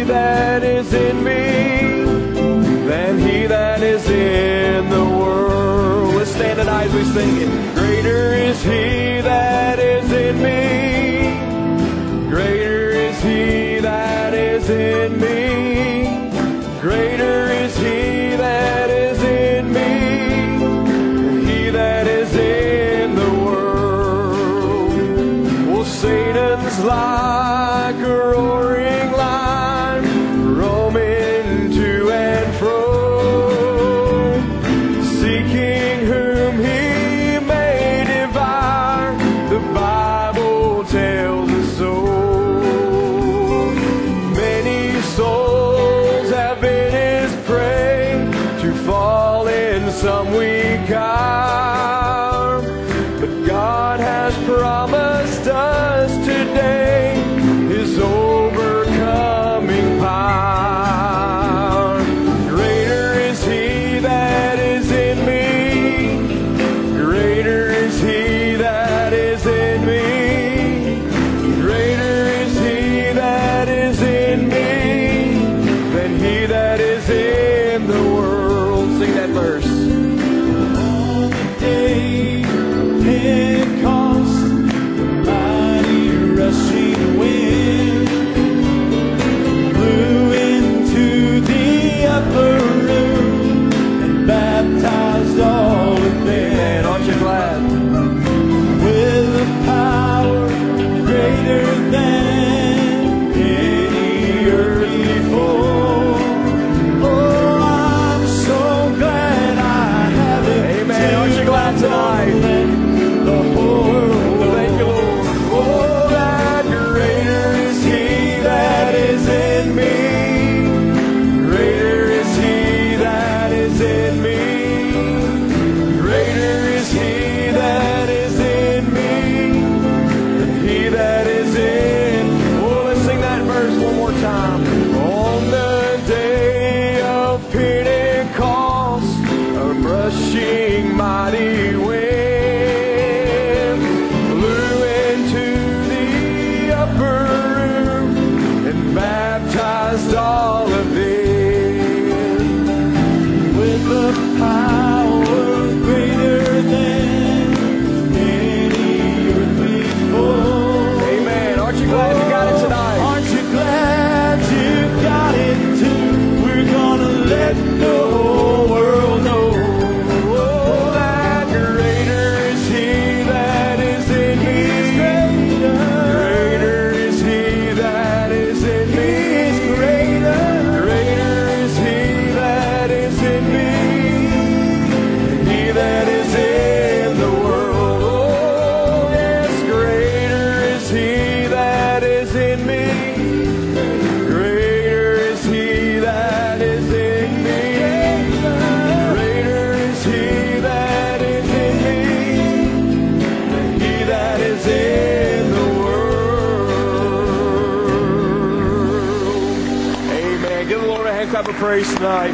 that is in me than he that is in the world. Let's stand tonight as we sing it. Greater is he that is in me. Greater is he that is in me. Greater is he that is in me than he that is in the world. Well, Satan's like a roaring lion, roaming to and fro, seeking whom he may devour. The Bible tells us so. Many souls have been his prey, to fall in some weak hour, but God has promised us today his overcoming power. Greater is he that is in me. Greater is he that is in me. Greater is he that is in me than he that is in the world. Sing that verse. On the day of Pentecost, mighty rushing wind blew into the upper room and baptized all of Man, them aren't you glad? with a power greater than any earthly force. Oh, I'm so glad I have it. Amen. Aren't you glad tonight? The whole world. Thank you, Lord. Oh, that greater is he that is in me. Greater is he that is in me. Greater is he that is in me than he that is in. Oh, let's sing that verse one more time. On the day of Pentecost, a rushing mighty wind blew into the upper room and baptized all of them With a power greater than any earthly force. Amen. Aren't you glad you got it tonight? Aren't you glad you got it too? We're gonna let the whole world know. Oh, that greater is he that is in me. Greater is he that is in me. Greater is he that is in me than he that is in the world. Oh, yes, greater is he that is in me. Greater is he that is in me. Greater is he that is in me than he that is in the world. Amen. Give the Lord a hand clap of praise tonight.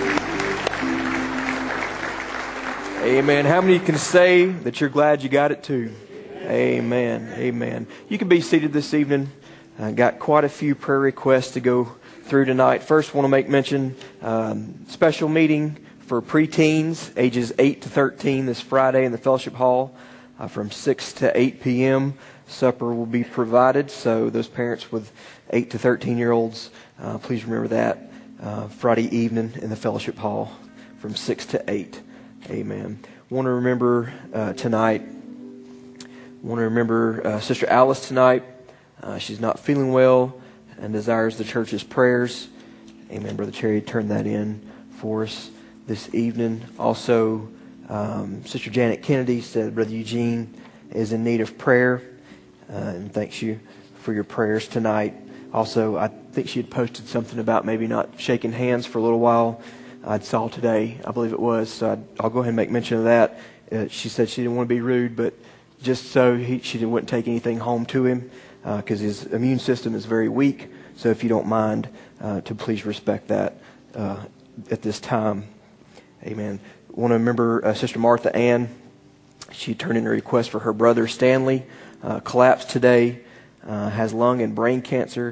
Amen. How many can say that you're glad you got it too? Amen. Amen. You can be seated this evening. Got quite a few prayer requests to go through tonight. First, want to make mention special meeting for preteens ages 8 to 13 this Friday in the fellowship hall from 6 to 8 p.m. Supper will be provided, so those parents with 8 to 13-year-olds, please remember that Friday evening in the fellowship hall from 6 to 8. Amen. Want to remember tonight. Want to remember Sister Alice tonight. She's not feeling well and desires the church's prayers. Amen. Brother Cherry turned that in for us this evening. Also, Sister Janet Kennedy said Brother Eugene is in need of prayer, and thanks you for your prayers tonight. Also, I think she had posted something about maybe not shaking hands for a little while. I saw today, I believe it was, so I'll go ahead and make mention of that. She said she didn't want to be rude, but just so she wouldn't take anything home to him because his immune system is very weak. So if you don't mind, to please respect that at this time. Amen. I want to remember Sister Martha Ann. She turned in a request for her brother Stanley. Collapsed today. Has lung and brain cancer.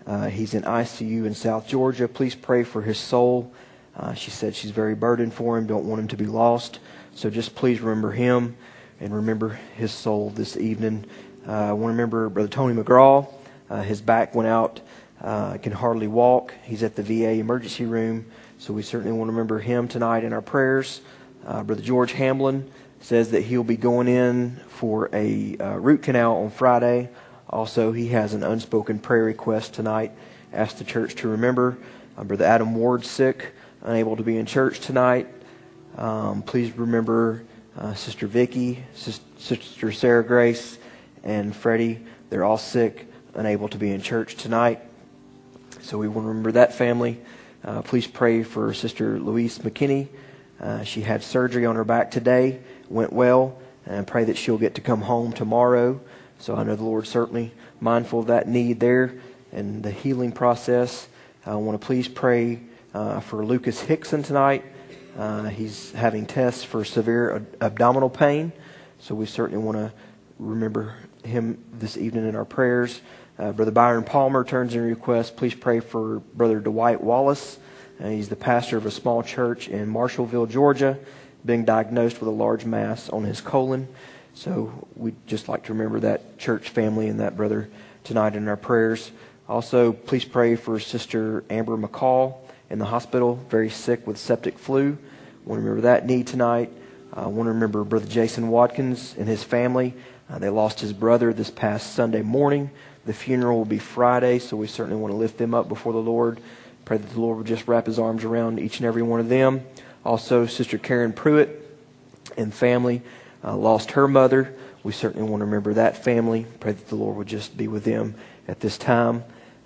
He's in ICU in South Georgia. Please pray for his soul. She said she's very burdened for him, don't want him to be lost. So just please remember him and remember his soul this evening. I want to remember Brother Tony McGraw. His back went out, can hardly walk. He's at the VA emergency room, so we certainly want to remember him tonight in our prayers. Brother George Hamlin says that he'll be going in for a root canal on Friday. Also, he has an unspoken prayer request tonight. Ask the church to remember. Brother Adam Ward's sick, unable to be in church tonight. Please remember Sister Vicky, Sister Sarah Grace, and Freddie. They're all sick, unable to be in church tonight. So we want to remember that family. Please pray for Sister Louise McKinney. She had surgery on her back today, went well, and pray that she'll get to come home tomorrow. So I know the Lord's certainly mindful of that need there and the healing process. I want to please pray for Lucas Hickson tonight. He's having tests for severe abdominal pain, so we certainly want to remember him this evening in our prayers. Brother Byron Palmer turns in a request. Please pray for Brother Dwight Wallace. He's the pastor of a small church in Marshallville, Georgia, being diagnosed with a large mass on his colon. So we'd just like to remember that church family and that brother tonight in our prayers. Also, please pray for Sister Amber McCall in the hospital, very sick with septic flu. I want to remember that need tonight. I want to remember Brother Jason Watkins and his family. They lost his brother this past Sunday morning. The funeral will be Friday, so we certainly want to lift them up before the Lord. Pray that the Lord would just wrap his arms around each and every one of them. Also, Sister Karen Pruitt and family lost her mother. We certainly want to remember that family. Pray that the Lord would just be with them at this time.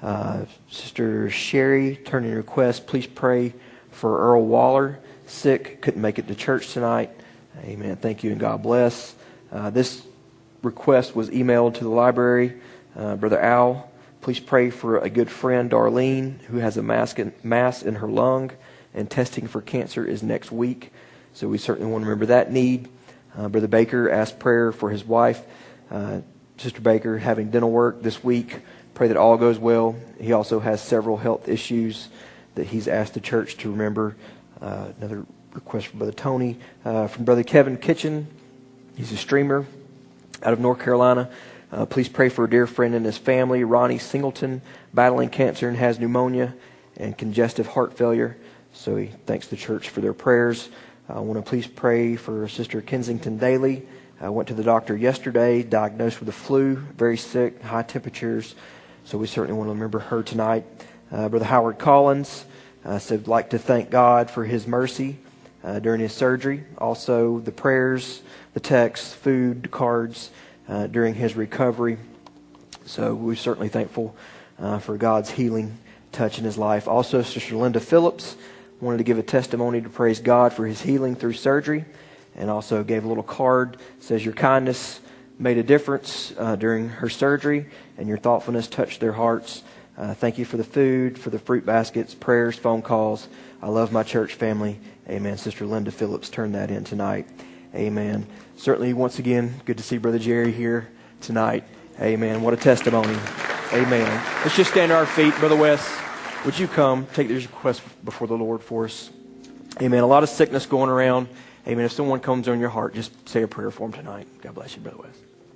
Sister Sherry, turning request, please pray for Earl Waller, sick, couldn't make it to church tonight. Amen. Thank you and God bless. This request was emailed to the library. Brother Al, please pray for a good friend, Darlene, who has a mass in her lung, and testing for cancer is next week. So we certainly want to remember that need. Brother Baker asked prayer for his wife, Sister Baker, having dental work this week. Pray that all goes well. He also has several health issues that he's asked the church to remember. Another request from Brother Tony. From Brother Kevin Kitchen. He's a streamer out of North Carolina. Please pray for a dear friend and his family, Ronnie Singleton, battling cancer and has pneumonia and congestive heart failure. So he thanks the church for their prayers. I want to please pray for Sister Kensington Daly. I went to the doctor yesterday, diagnosed with the flu, very sick, high temperatures. So we certainly want to remember her tonight. Brother Howard Collins said, like to thank God for his mercy during his surgery. Also the prayers, the texts, food, cards during his recovery. So we're certainly thankful for God's healing touch in his life. Also, Sister Linda Phillips wanted to give a testimony to praise God for his healing through surgery, and also gave a little card. Says your kindness made a difference during her surgery, and your thoughtfulness touched their hearts. Thank you for the food, for the fruit baskets, prayers, phone calls. I love my church family. Amen. Sister Linda Phillips turned that in tonight. Amen. Certainly, once again, good to see Brother Jerry here tonight. Amen. What a testimony. Amen. Let's just stand to our feet. Brother Wes, would you come take these requests before the Lord for us? Amen. A lot of sickness going around. Amen. If someone comes on your heart, just say a prayer for them tonight. God bless you, Brother Wes.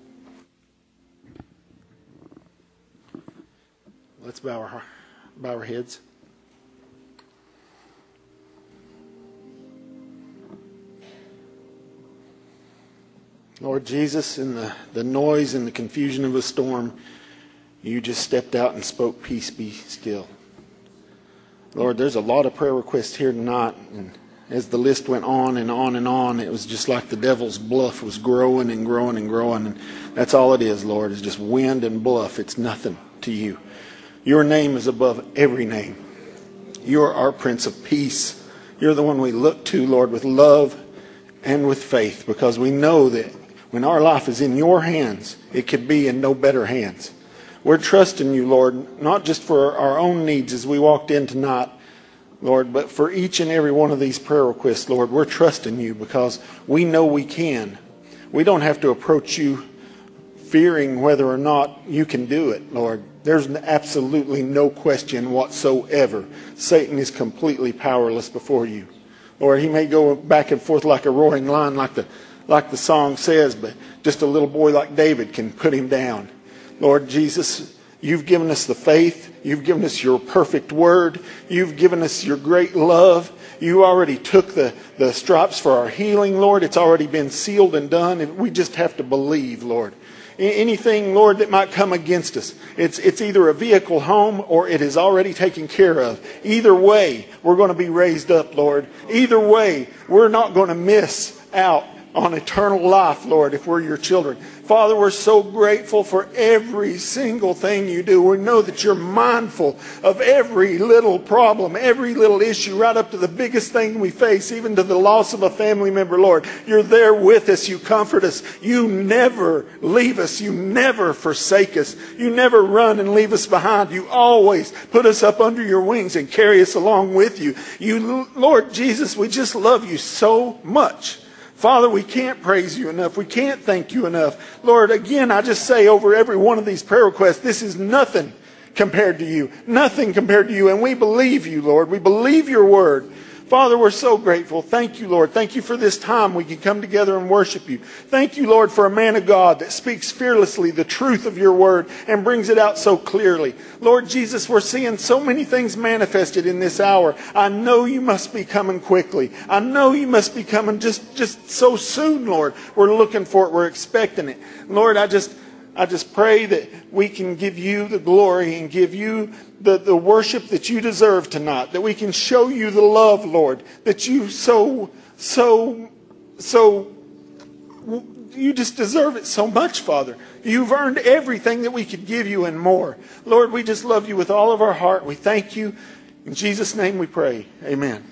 Let's bow our heads. Lord Jesus, in the noise and the confusion of a storm, you just stepped out and spoke, peace be still. Lord, there's a lot of prayer requests here tonight, and as the list went on and on and on, it was just like the devil's bluff was growing and growing and growing, and that's all it is, Lord, is just wind and bluff. It's nothing to you. Your name is above every name. You're our Prince of Peace. You're the one we look to, Lord, with love and with faith, because we know that when our life is in your hands, it could be in no better hands. We're trusting you, Lord, not just for our own needs as we walked in tonight, Lord, but for each and every one of these prayer requests, Lord, we're trusting you because we know we can. We don't have to approach you fearing whether or not you can do it, Lord. There's absolutely no question whatsoever. Satan is completely powerless before you. Lord, he may go back and forth like a roaring lion, like the song says, but just a little boy like David can put him down. Lord Jesus, you've given us the faith. You've given us your perfect word. You've given us your great love. You already took the stripes for our healing, Lord. It's already been sealed and done. We just have to believe, Lord. Anything, Lord, that might come against us, it's either a vehicle home or it is already taken care of. Either way, we're going to be raised up, Lord. Either way, we're not going to miss out on eternal life, Lord, if we're your children. Father, we're so grateful for every single thing you do. We know that you're mindful of every little problem, every little issue, right up to the biggest thing we face, even to the loss of a family member, Lord. You're there with us. You comfort us. You never leave us. You never forsake us. You never run and leave us behind. You always put us up under your wings and carry us along with you. You, Lord Jesus, we just love you so much. Father, we can't praise you enough. We can't thank you enough. Lord, again, I just say over every one of these prayer requests, this is nothing compared to you. Nothing compared to you. And we believe you, Lord. We believe your word. Father, we're so grateful. Thank you, Lord. Thank you for this time we can come together and worship you. Thank you, Lord, for a man of God that speaks fearlessly the truth of your word and brings it out so clearly. Lord Jesus, we're seeing so many things manifested in this hour. I know you must be coming quickly. I know you must be coming just so soon, Lord. We're looking for it. We're expecting it. Lord, I just pray that we can give you the glory and give you the worship that you deserve tonight. That we can show you the love, Lord, that you you just deserve it so much, Father. You've earned everything that we could give you and more. Lord, we just love you with all of our heart. We thank you. In Jesus' name we pray. Amen.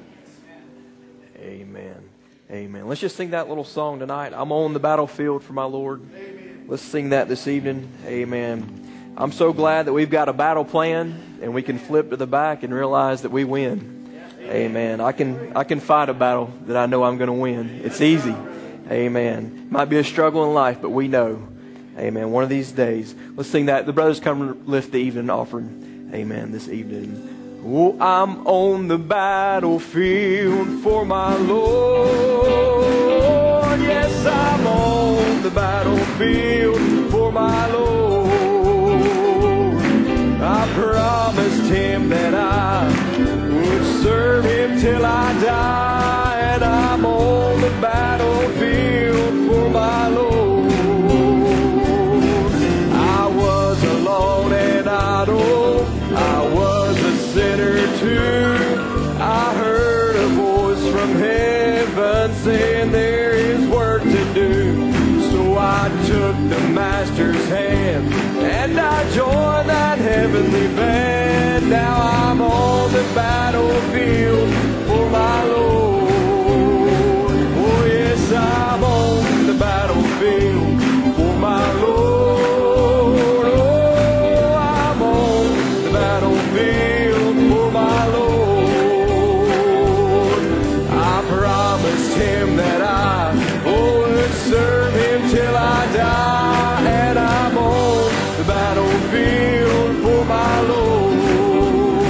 Amen. Amen. Let's just sing that little song tonight. I'm on the battlefield for my Lord. Amen. Let's sing that this evening. Amen. I'm so glad that we've got a battle plan and we can flip to the back and realize that we win. Amen. I can fight a battle that I know I'm going to win. It's easy. Amen. Might be a struggle in life, but we know. Amen. One of these days. Let's sing that. The brothers come lift the evening offering. Amen. This evening. Oh, I'm on the battlefield for my Lord. Yes, I'm on the battlefield for my Lord. I promised him that I would serve him till I die. And I'm on the battlefield for my Lord. I was alone and idle. I was a sinner too. I heard a voice from heaven saying there is work to do. So I took the master's hand and I joined that heavenly band. Now I'm on the battlefield for my Lord. Oh yes, I'm on the battlefield for my Lord. Oh, I'm on the battlefield for my Lord. I promised him that I would serve him till I die. And I'm on the battlefield for my Lord.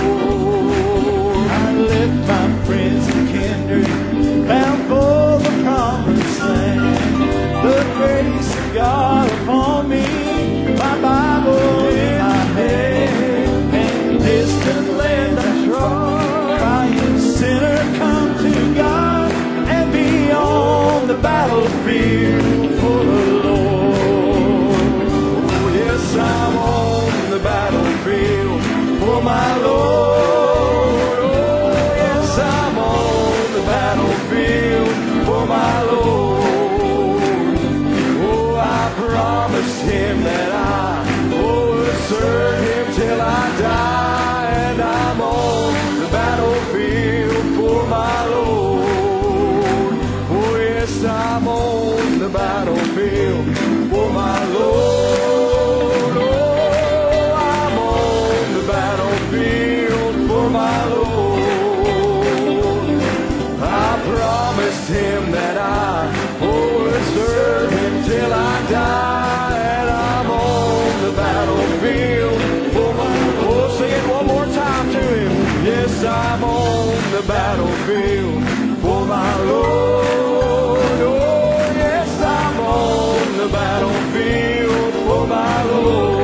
yes, I'm on the battlefield for my Lord. Oh, yes, I'm on the battlefield for my Lord.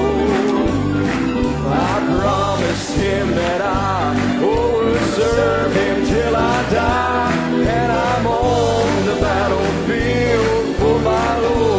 I promised him that I would serve him till I die, and I'm on the battlefield for my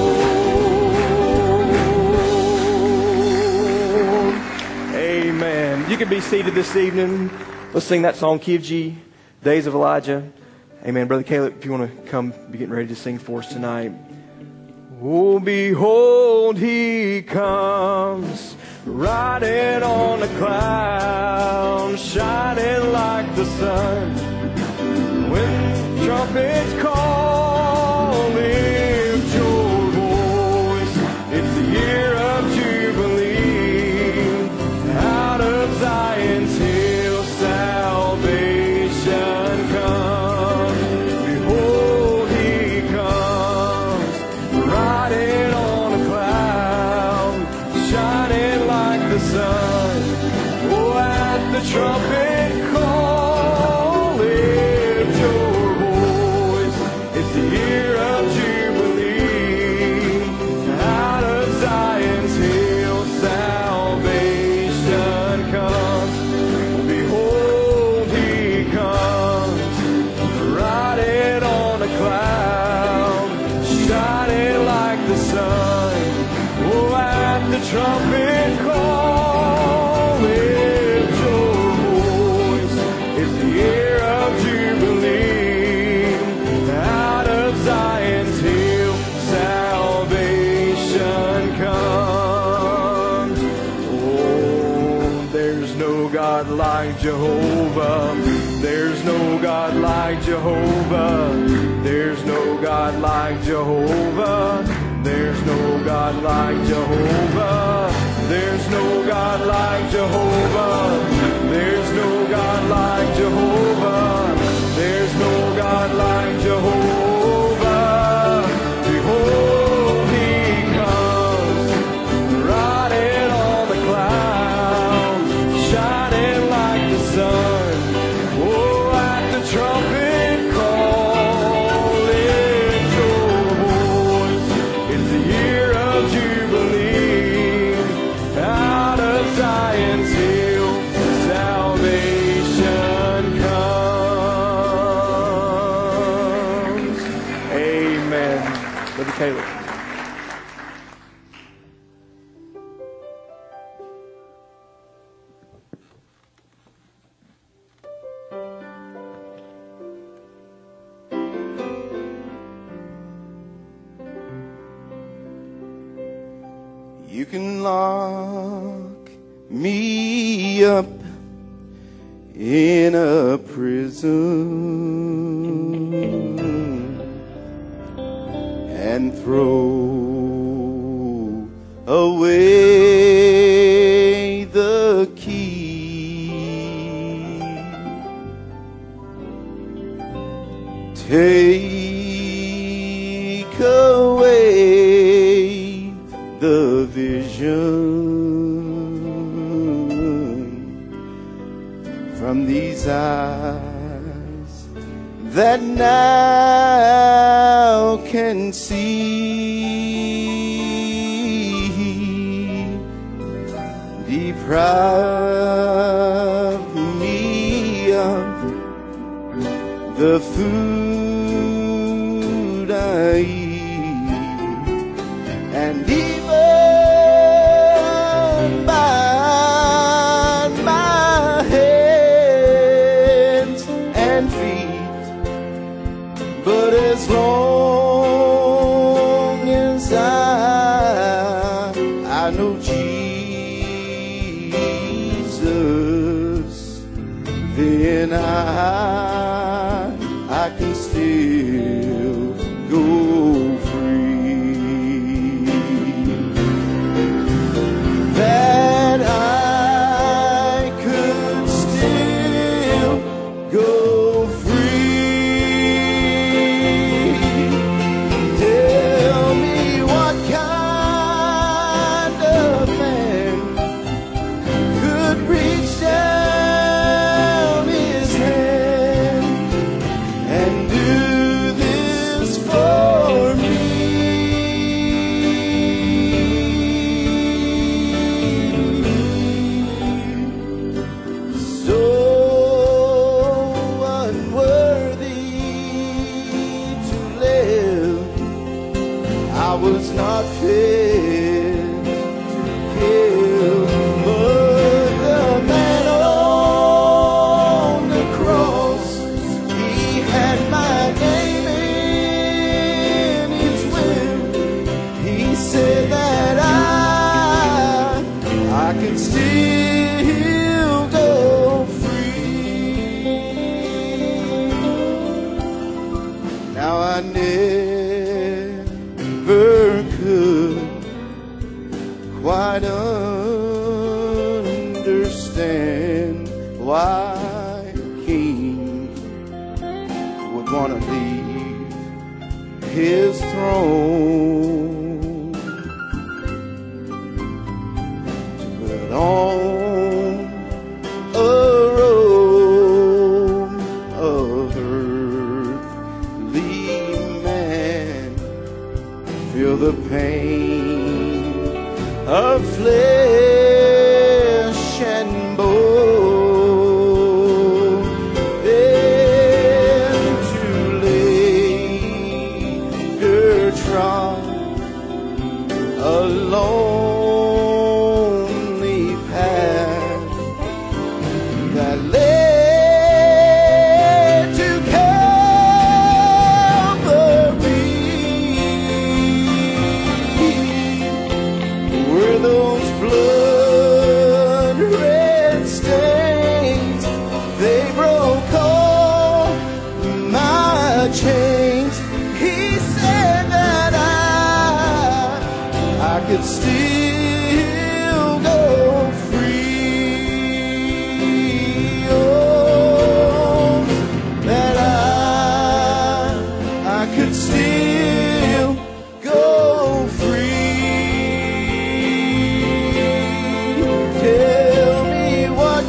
Lord. Amen. You can be seated this evening. Let's sing that song, Kivji, Days of Elijah. Amen. Brother Caleb, if you want to come, be getting ready to sing for us tonight. Oh, behold, he comes, riding on a cloud, shining like the sun. When trumpets call, lift your voice. It's the year of Jubilee. Out of Zion's hill, salvation comes. Behold, he comes, riding on a cloud, shining like the sun. Oh, at the trumpet call, lift your voice. It's the year of Jubilee. Out of Zion's hill, salvation comes. Behold, he comes, riding on a cloud, shining like the sun. Oh, at the trumpet call, lift your voice. It's the year of Jubilee. Out of Zion's hill, salvation comes. Oh, there's no God like Jehovah. There's no God like Jehovah. There's no God like Jehovah. There's no God like Jehovah. There's no God like Jehovah. There's no God like Jehovah. There's no God like Jehovah. Behold, he comes, riding on the cloud, shining like the sun. Oh, at the trumpet call, lift your voice. It's the year of Jubilee. Out of Zion's hill, salvation comes. Amen. Brother Caleb. You can lock me up in a prison and throw away the key. Take away the vision from these eyes that now can see. Deprive me of the food I eat, and even bind my hands and feet. But as long as I know Jesus, then I can still go free. That I could still go free. Tell me what kind of man could reach down why he would want to leave his throne to put on a robe of earthly man, feel the pain of flesh and bone, then to later trod a lonely path that led to Calvary, where those blood-red stains, they broke all my chains. He said that I could still go free. Oh, that I could still go free. Tell me what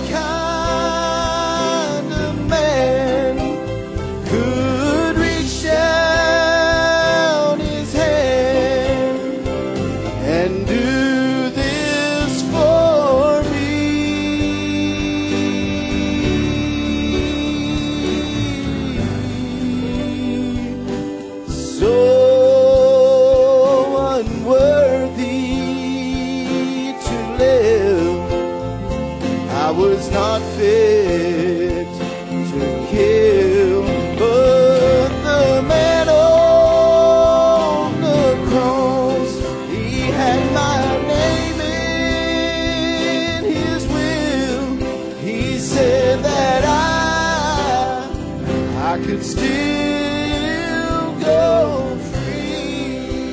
kind of man could reach out his hand and do this for me. So unworthy to live, I was not fit to kill, but the man on the cross, he had my name in his will. He said that I could still go free.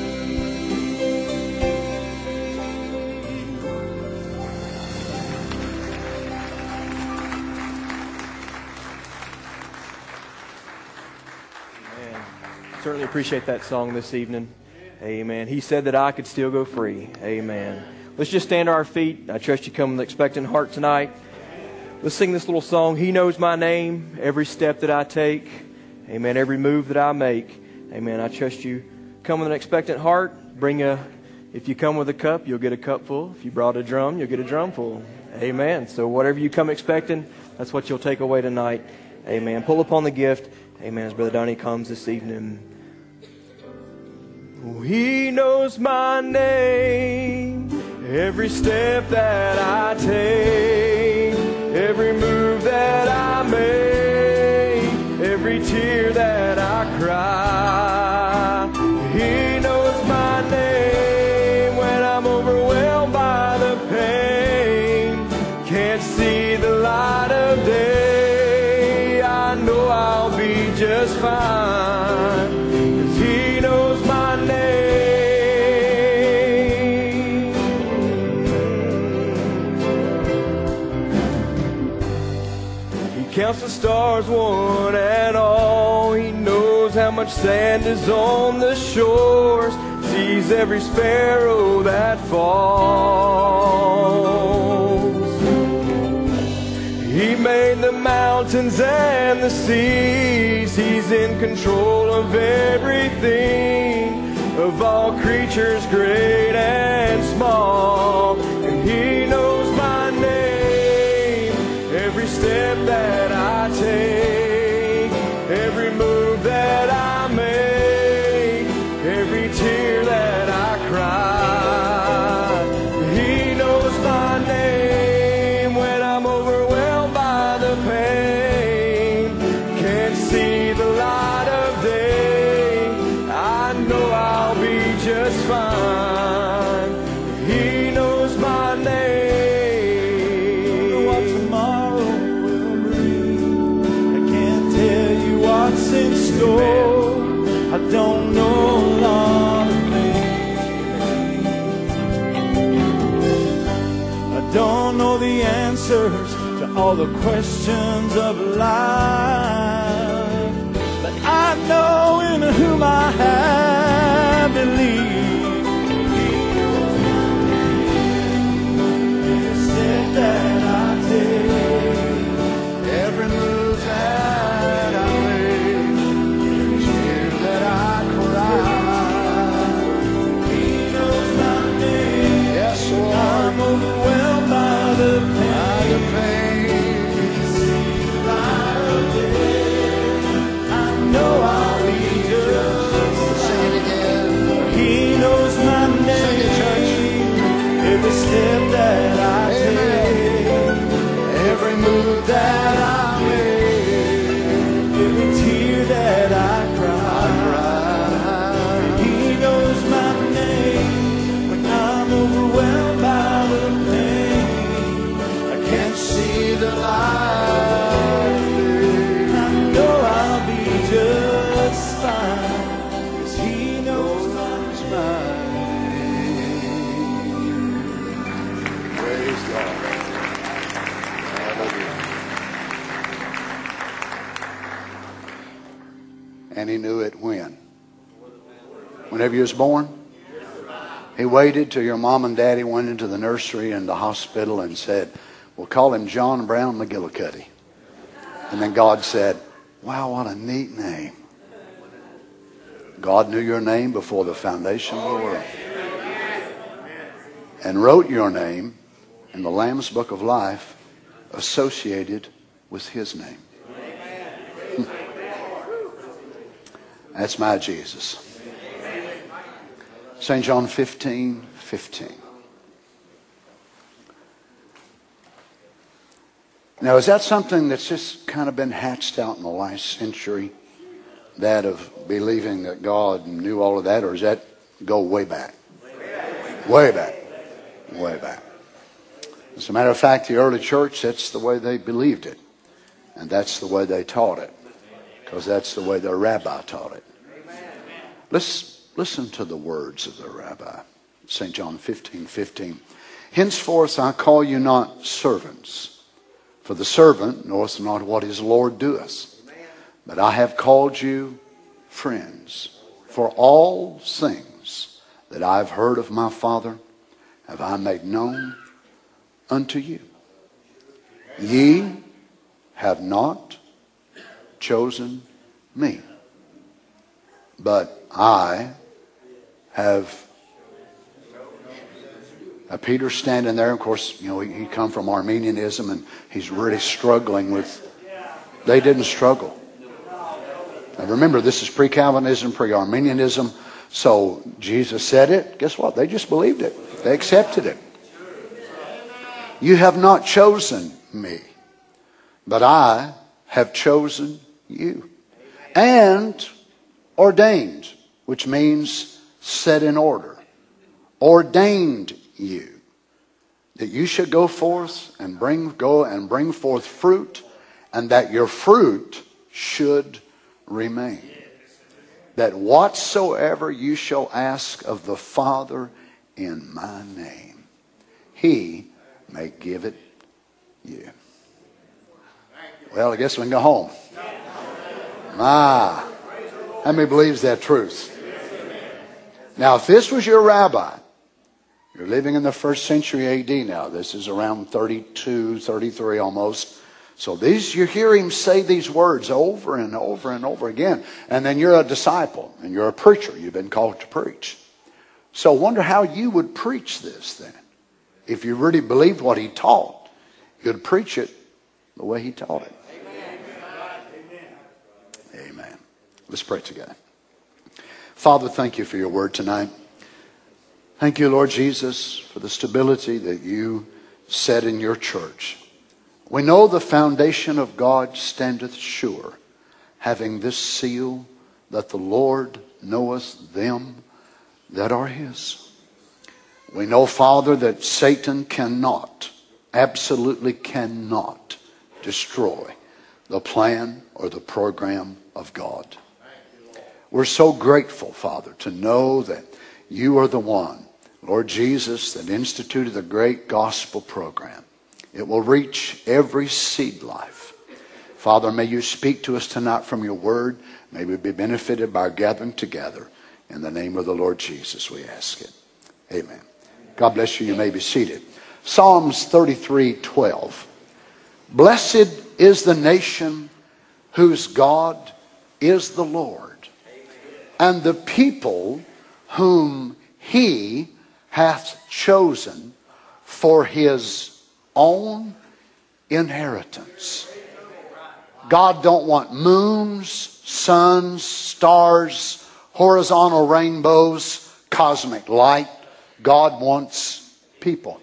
Amen. Certainly appreciate that song this evening. Amen. He said that I could still go free. Amen. Let's just stand to our feet. I trust you come with an expectant heart tonight. Let's sing this little song. He knows my name, every step that I take. Amen. Every move that I make. Amen. I trust you come with an expectant heart. If you come with a cup, you'll get a cup full. If you brought a drum, you'll get a drum full. Amen. So whatever you come expecting, that's what you'll take away tonight. Amen. Pull upon the gift. Amen. As Brother Donnie comes this evening. Oh, he knows my name, every step that I take, every move that I make, every tear that I cry. He knows my name when I'm overwhelmed by the pain, can't see the light of day. I know I'll be just fine, 'cause he knows my name. He counts the stars one and all. He knows how much sand is on the shores, sees every sparrow that falls. He made the mountains and the seas. He's in control of everything, of all creatures great and small. And he knows my name, every step that I take, every move that I make, every tear that I cry. He knows my name when I'm overwhelmed by the pain, can't see the light of day. I know I'll be just fine. He knows my name. What tomorrow will bring, I can't tell you what's in store. I don't know a lot of things. all the questions of life. But I know in whom I have believed. Every step that I take, every move that I make, every tear that I cry, He knows my name. Yes, Lord. I'm overwhelmed by the pain. He sees the light of day. I know I'll be just. Sing it again. He knows my name. Sing it, church. Every step that I take, every move that I make, every tear that I cry. He knows my name. When I'm overwhelmed by the pain, I can't see the light. I know I'll be just fine, 'cause He knows my name. Praise God. Hallelujah. And He knew it when? Whenever you was born? He waited till your mom and daddy went into the nursery and the hospital and said, we'll call him John Brown McGillicuddy. And then God said, wow, what a neat name. God knew your name before the foundation of the world. And wrote your name in the Lamb's Book of Life associated with His name. That's my Jesus. St. John 15:15. Now, is that something that's just kind of been hatched out in the last century? That of believing that God knew all of that? Or does that go way back? Way back. Way back. As a matter of fact, the early church, that's the way they believed it. And that's the way they taught it. Because that's the way their rabbi taught it. Let's listen to the words of the rabbi. St. John 15:15. Henceforth I call you not servants, for the servant knoweth not what his Lord doeth. But I have called you friends, for all things that I have heard of my Father have I made known unto you. Ye have not chosen me, but I have. Now Peter's standing there. Of course, you know, he come from Arminianism, and he's really struggling with. They didn't struggle. Now remember, this is pre-Calvinism, pre-Arminianism. So Jesus said it. Guess what? They just believed it. They accepted it. You have not chosen me, but I have chosen you. And ordained, which means set in order. Ordained you, that you should go forth and bring forth fruit, and that your fruit should remain. That whatsoever you shall ask of the Father in my name, He may give it you. Well, I guess we can go home. How many believes that truth? Now, if this was your rabbi, you're living in the 1st century AD now. This is around 32, 33 almost. So you hear him say these words over and over and over again. And then you're a disciple and you're a preacher. You've been called to preach. So wonder how you would preach this then. If you really believed what he taught, you'd preach it the way he taught it. Amen. Let's pray together. Father, thank you for your word tonight. Thank you, Lord Jesus, for the stability that you set in your church. We know the foundation of God standeth sure, having this seal, that the Lord knoweth them that are his. We know, Father, that Satan cannot, absolutely cannot, destroy the plan or the program of God. We're so grateful, Father, to know that you are the one, Lord Jesus, that instituted the great gospel program. It will reach every seed life. Father, may you speak to us tonight from your word. May we be benefited by our gathering together. In the name of the Lord Jesus, we ask it. Amen. God bless you. You may be seated. Psalms 33:12. Blessed is the nation whose God is the Lord, and the people whom he hath chosen for his own inheritance. God don't want moons, suns, stars, horizontal rainbows, cosmic light. God wants people.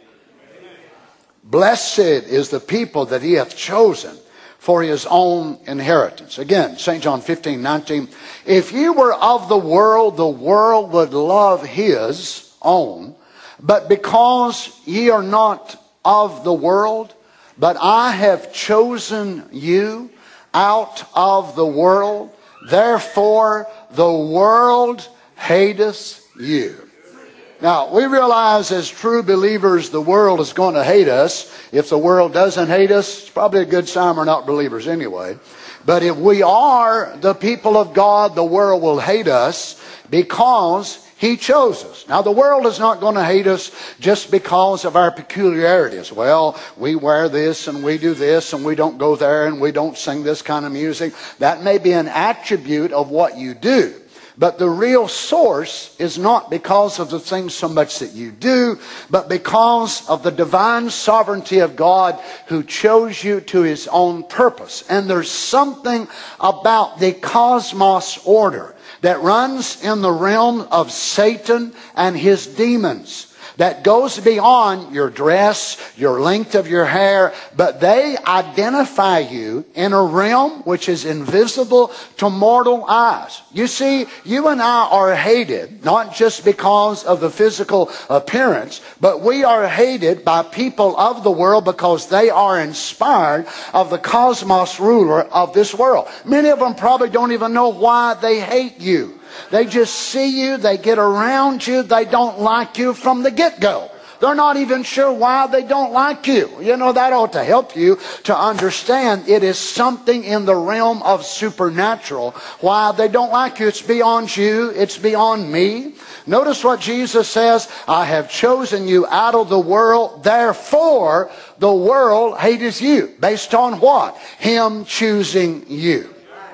Blessed is the people that he hath chosen for his own inheritance. Again, St. John 15:19. If ye were of the world would love his own. But because ye are not of the world, but I have chosen you out of the world, therefore the world hateth you. Now, we realize as true believers the world is going to hate us. If the world doesn't hate us, it's probably a good sign we're not believers anyway. But if we are the people of God, the world will hate us because he chose us. Now, the world is not going to hate us just because of our peculiarities. Well, we wear this and we do this and we don't go there and we don't sing this kind of music. That may be an attribute of what you do. But the real source is not because of the things so much that you do, but because of the divine sovereignty of God who chose you to his own purpose. And there's something about the cosmos order that runs in the realm of Satan and his demons that goes beyond your dress, your length of your hair, but they identify you in a realm which is invisible to mortal eyes. You see, you and I are hated, not just because of the physical appearance, but we are hated by people of the world because they are inspired of the cosmos ruler of this world. Many of them probably don't even know why they hate you. They just see you, they get around you, they don't like you from the get-go. They're not even sure why they don't like you. You know, that ought to help you to understand it is something in the realm of supernatural why they don't like you. It's beyond you, it's beyond me. Notice what Jesus says, I have chosen you out of the world, therefore the world hateth you. Based on what? Him choosing you.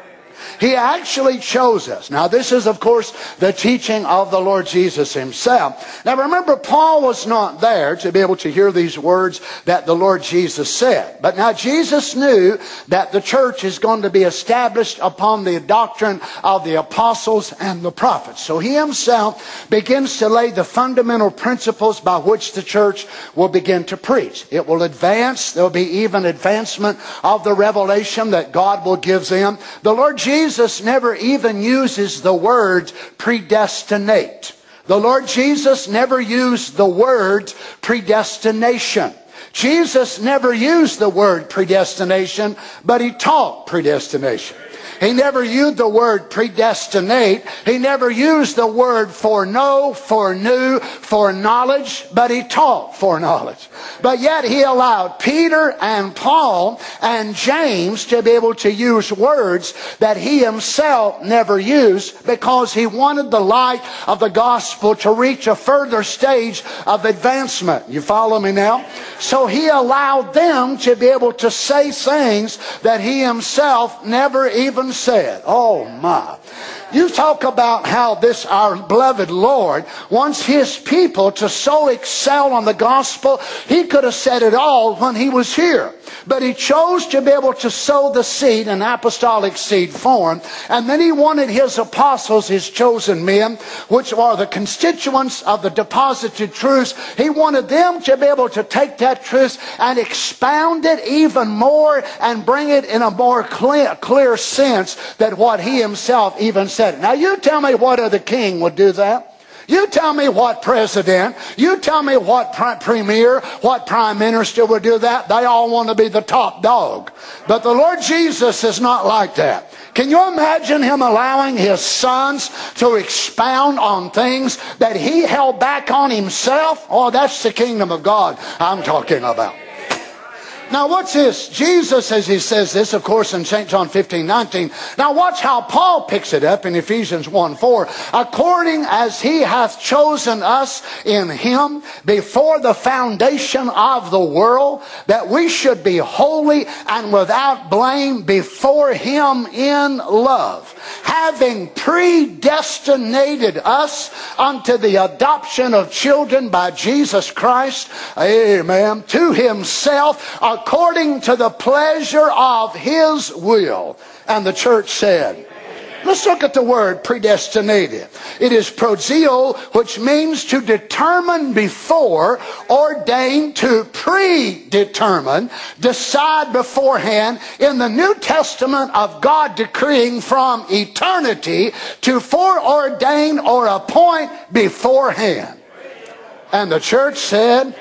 He actually chose us. Now, this is, of course, the teaching of the Lord Jesus himself. Now, remember, Paul was not there to be able to hear these words that the Lord Jesus said. But now, Jesus knew that the church is going to be established upon the doctrine of the apostles and the prophets. So he himself begins to lay the fundamental principles by which the church will begin to preach. It will advance. There will be even advancement of the revelation that God will give them. The Lord Jesus never even uses the word predestinate. The Lord Jesus never used the word predestination. Jesus never used the word predestination, but he taught predestination. He never used the word predestinate. He never used the word foreknow, foreknew, foreknowledge, but he taught foreknowledge. But yet he allowed Peter and Paul and James to be able to use words that he himself never used because he wanted the light of the gospel to reach a further stage of advancement. You follow me now? So he allowed them to be able to say things that he himself never even said. Oh my. You talk about how this, our beloved Lord, wants his people to so excel on the gospel. He could have said it all when he was here. But he chose to be able to sow the seed in apostolic seed form. And then he wanted his apostles, his chosen men, which are the constituents of the deposited truths. He wanted them to be able to take that truth and expound it even more and bring it in a more clear sense than what he himself even said. Now you tell me what other king would do that. You tell me what president, you tell me what premier, what prime minister would do that. They all want to be the top dog. But the Lord Jesus is not like that. Can you imagine him allowing his sons to expound on things that he held back on himself? Oh, that's the kingdom of God I'm talking about. Now watch this. Jesus, as he says this, of course, in St. John 15:19. Now watch how Paul picks it up in Ephesians 1:4. According as he hath chosen us in him before the foundation of the world, that we should be holy and without blame before him in love, having predestinated us unto the adoption of children by Jesus Christ, amen, to himself, according to the pleasure of his will. And the church said, let's look at the word predestinated. It is prozeo, which means to determine before, ordain, to predetermine, decide beforehand. In the New Testament of God decreeing from eternity to foreordain or appoint beforehand. And the church said,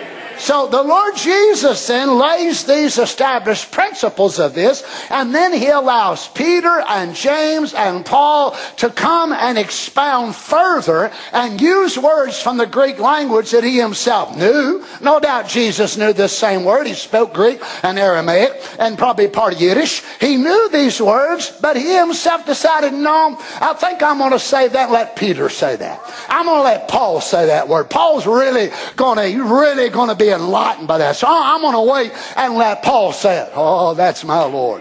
so the Lord Jesus then lays these established principles of this, and then he allows Peter and James and Paul to come and expound further and use words from the Greek language that he himself knew. No doubt Jesus knew this same word. He spoke Greek and Aramaic and probably part of Yiddish. He knew these words, but he himself decided, no, I think I'm going to say that and let Peter say that. I'm going to let Paul say that word. Paul's really going to be enlightened by that. So I'm going to wait and let Paul say it. Oh, that's my Lord.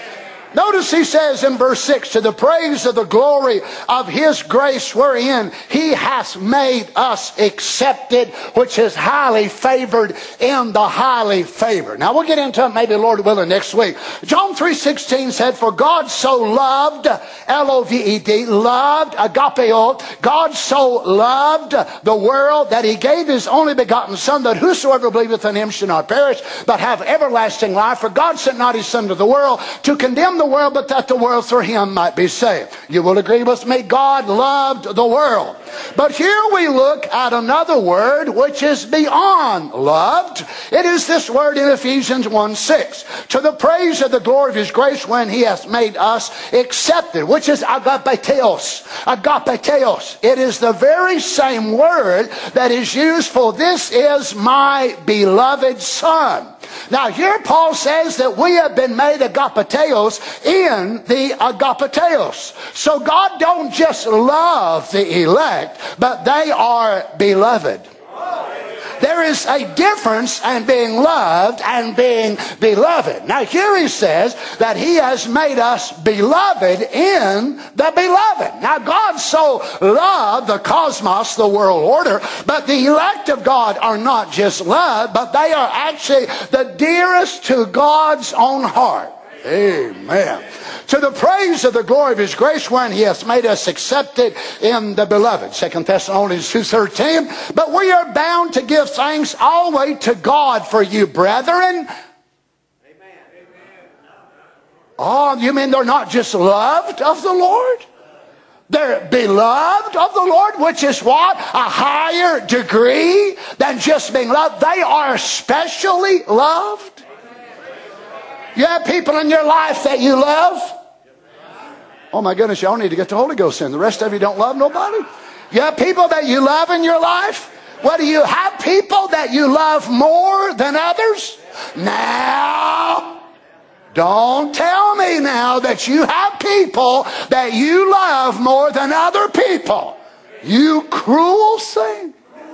Notice he says in verse 6, to the praise of the glory of his grace wherein he hath made us accepted, which is highly favored in the highly favored. Now we'll get into it maybe, Lord willing, next week. John 3:16 said, for God so loved, L-O-V-E-D, loved, agapeo, God so loved the world that he gave his only begotten Son, that whosoever believeth in him should not perish, but have everlasting life. For God sent not his Son to the world to condemn the world, but that the world through him might be saved. You will agree with me? God loved the world. But here we look at another word which is beyond loved. It is this word in Ephesians 1:6. To the praise of the glory of his grace when he hath made us accepted, which is agapeteos. Agapeteos. It is the very same word that is used for this is my beloved Son. Now here Paul says that we have been made agapeteos in the agapeteos. So God don't just love the elect, but they are beloved. There is a difference in being loved and being beloved. Now here he says that he has made us beloved in the beloved. Now God so loved the cosmos, the world order, but the elect of God are not just loved, but they are actually the dearest to God's own heart. Amen. To the praise of the glory of his grace when he has made us accepted in the beloved. 2 Thessalonians 2:13. But we are bound to give thanks always to God for you, brethren. Amen. Oh, you mean they're not just loved of the Lord? They're beloved of the Lord, which is what? A higher degree than just being loved. They are specially loved. You have people in your life that you love. Oh my goodness, y'all need to get the Holy Ghost in. The rest of you don't love nobody. You have people that you love in your life. Well, do you have people that you love more than others? Now, don't tell me now that you have people that you love more than other people. You cruel thing.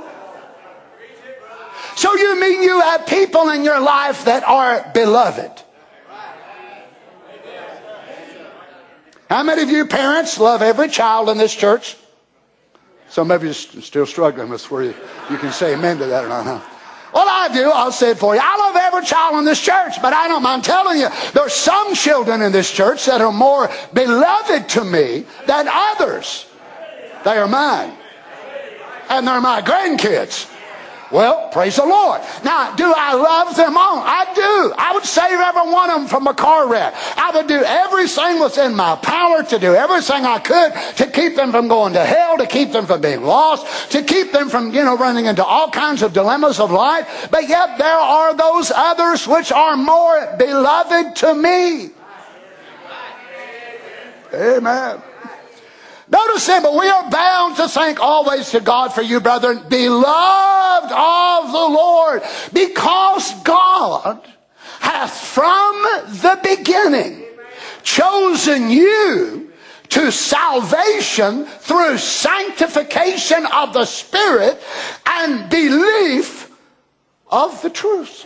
So you mean you have people in your life that are beloved? How many of you parents love every child in this church? Some of you are still struggling with where you can say amen to that or not. Huh? Well, I do. I'll say it for you. I love every child in this church, but I don't mind telling you, there's some children in this church that are more beloved to me than others. They are mine. And they're my grandkids. Well, praise the Lord. Now, do I love them all? I do. I would save every one of them from a car wreck. I would do everything within my power to do everything I could to keep them from going to hell, to keep them from being lost, to keep them from, running into all kinds of dilemmas of life. But yet there are those others which are more beloved to me. Amen. Notice him, but we are bound to thank always to God for you, brethren, beloved of the Lord, because God hath from the beginning chosen you to salvation through sanctification of the Spirit and belief of the truth.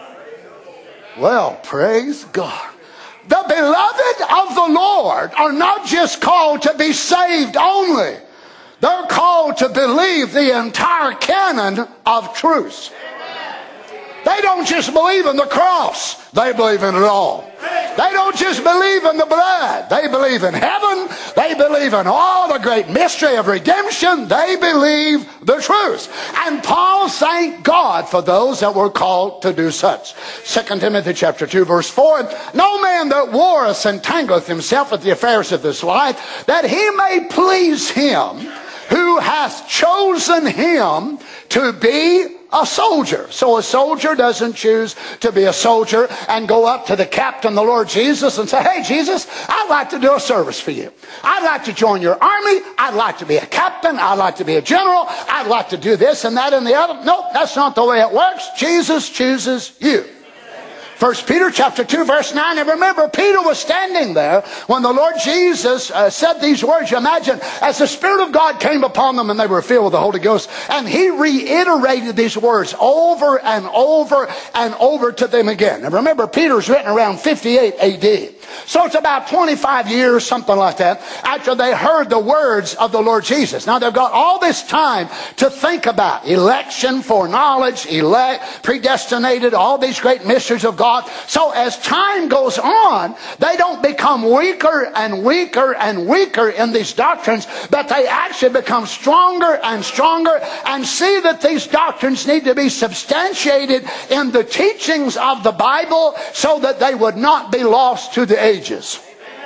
Well, praise God. The beloved of the Lord are not just called to be saved only. They're called to believe the entire canon of truth. They don't just believe in the cross. They believe in it all. They don't just believe in the blood. They believe in heaven. They believe in all the great mystery of redemption. They believe the truth. And Paul thanked God for those that were called to do such. 2 Timothy chapter 2 verse 4. No man that warreth entangleth himself with the affairs of this life, that he may please him who hath chosen him to be a soldier. So a soldier doesn't choose to be a soldier and go up to the captain, the Lord Jesus, and say, hey, Jesus, I'd like to do a service for you. I'd like to join your army. I'd like to be a captain. I'd like to be a general. I'd like to do this and that and the other. Nope, that's not the way it works. Jesus chooses you. 1 Peter chapter 2 verse 9. And remember, Peter was standing there when the Lord Jesus said these words. You imagine, as the Spirit of God came upon them and they were filled with the Holy Ghost, and he reiterated these words over and over and over to them again. And remember, Peter's written around 58 AD. So it's about 25 years, something like that, after they heard the words of the Lord Jesus. Now they've got all this time to think about election, foreknowledge, predestinated, all these great mysteries of God. So as time goes on, they don't become weaker and weaker and weaker in these doctrines, but they actually become stronger and stronger, and see that these doctrines need to be substantiated in the teachings of the Bible so that they would not be lost to the ages.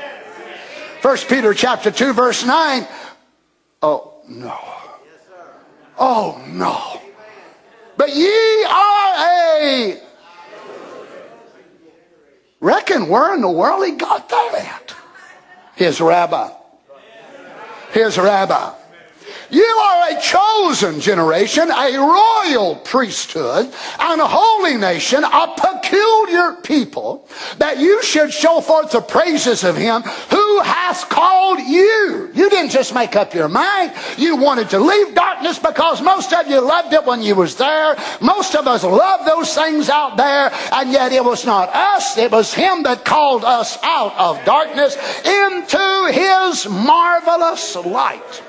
1 Peter chapter 2 verse 9. Oh no. Oh no. But ye are a... Reckon where in the world he got that at? His rabbi. His rabbi. You are a chosen generation, a royal priesthood, and a holy nation, a peculiar people, that you should show forth the praises of him who has called you. You didn't just make up your mind. You wanted to leave darkness because most of you loved it when you was there. Most of us love those things out there, and yet it was not us. It was him that called us out of darkness into his marvelous light.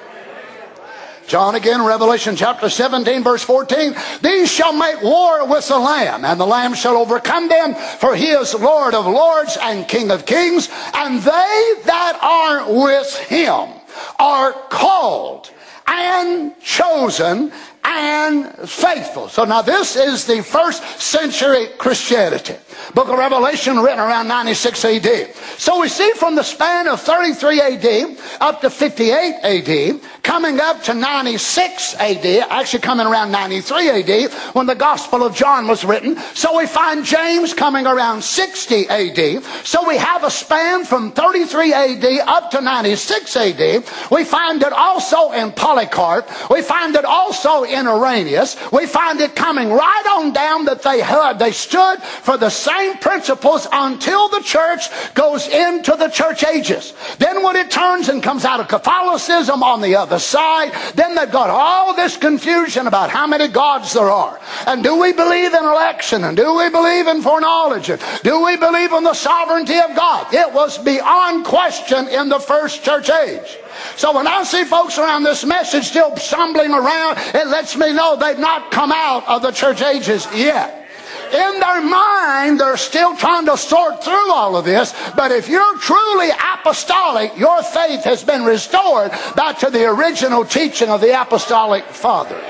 John again, Revelation chapter 17 verse 14. These shall make war with the Lamb, and the Lamb shall overcome them, for he is Lord of lords and King of kings, and they that are with him are called and chosen and faithful. So now this is the first century Christianity. Book of Revelation written around 96 AD. So we see from the span of 33 AD up to 58 AD, coming up to 96 AD, actually coming around 93 AD when the Gospel of John was written. So we find James coming around 60 AD. So we have a span from 33 AD up to 96 AD. We find it also in Polycarp. We find it also in Irenaeus. We find it coming right on down that they stood for the same principles until the church goes into the church ages. Then when it turns and comes out of Catholicism on the other side, then they've got all this confusion about how many gods there are. And do we believe in election? And do we believe in foreknowledge? And do we believe in the sovereignty of God? It was beyond question in the first church age. So when I see folks around this message still stumbling around, it lets me know they've not come out of the church ages yet. In their mind, they're still trying to sort through all of this. But if you're truly apostolic, your faith has been restored back to the original teaching of the apostolic fathers.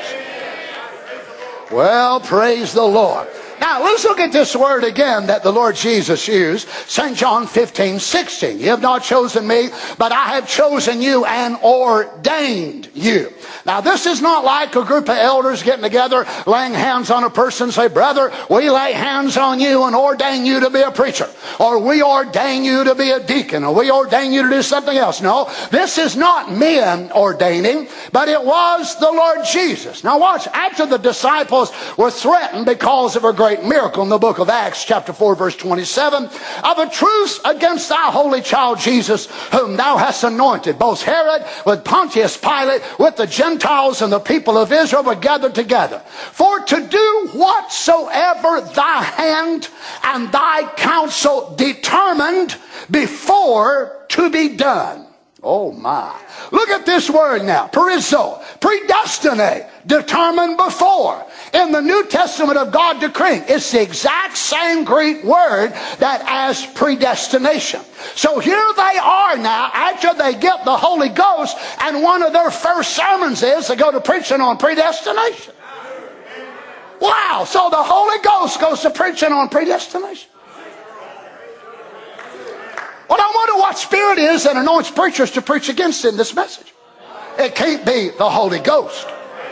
Well, praise the Lord. Now, let's look at this word again that the Lord Jesus used. St. John 15:16. You have not chosen me, but I have chosen you and ordained you. Now, this is not like a group of elders getting together, laying hands on a person and say, brother, we lay hands on you and ordain you to be a preacher. Or we ordain you to be a deacon. Or we ordain you to do something else. No, this is not men ordaining, but it was the Lord Jesus. Now watch, after the disciples were threatened because of a great great miracle in the book of Acts, chapter 4, verse 27, of a truce against thy holy child Jesus, whom thou hast anointed. Both Herod with Pontius Pilate, with the Gentiles and the people of Israel were gathered together, for to do whatsoever thy hand and thy counsel determined before to be done. Oh my. Look at this word now. Perizo. Predestinate. Determined before. In the New Testament of God decreeing. It's the exact same Greek word that as predestination. So here they are now after they get the Holy Ghost, and one of their first sermons is to go to preaching on predestination. Wow. So the Holy Ghost goes to preaching on predestination. Well, I wonder what spirit is that anoints preachers to preach against in this message. It can't be the Holy Ghost.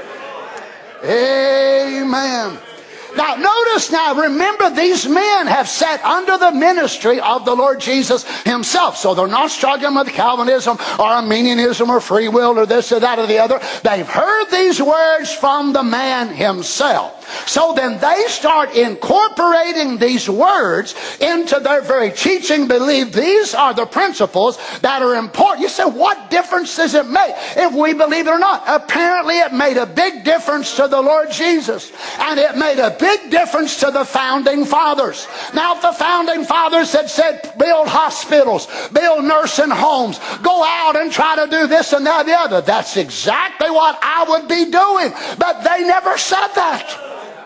Amen. Now notice now, remember these men have sat under the ministry of the Lord Jesus himself. So they're not struggling with Calvinism or Arminianism or free will or this or that or the other. They've heard these words from the man himself. So then they start incorporating these words into their very teaching. Believe these are the principles that are important. You say, what difference does it make if we believe it or not? Apparently it made a big difference to the Lord Jesus. And it made a big difference to the founding fathers. Now if the founding fathers had said, build hospitals, build nursing homes, go out and try to do this and that and the other, that's exactly what I would be doing. But they never said that.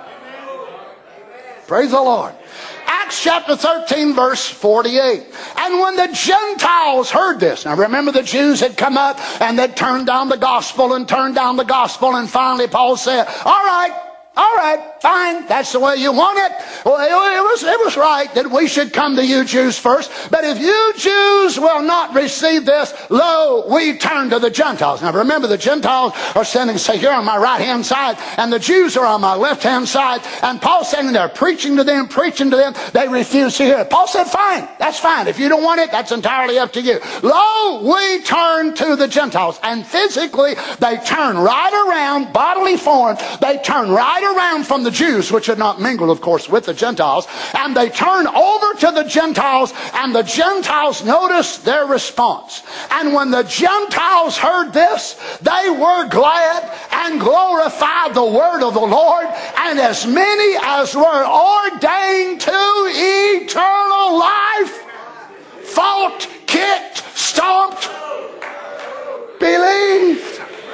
Praise the Lord. Acts chapter 13 verse 48. And when the Gentiles heard this, now remember the Jews had come up and they'd turned down the gospel and turned down the gospel, and finally Paul said, all right, fine, that's the way you want it. Well, it was right that we should come to you Jews first. But if you Jews will not receive this, lo, we turn to the Gentiles. Now remember, the Gentiles are standing, say, here on my right-hand side, and the Jews are on my left-hand side. And Paul's standing there preaching to them. They refuse to hear it. Paul said, fine, that's fine. If you don't want it, that's entirely up to you. Lo, we turn to the Gentiles. And physically, they turn right around, bodily form, they turn right around from the Jews, which had not mingled, of course, with the Gentiles, and they turn over to the Gentiles, and the Gentiles noticed their response. And when the Gentiles heard this, they were glad and glorified the word of the Lord, and as many as were ordained to eternal life fought, kicked, stomped, believed.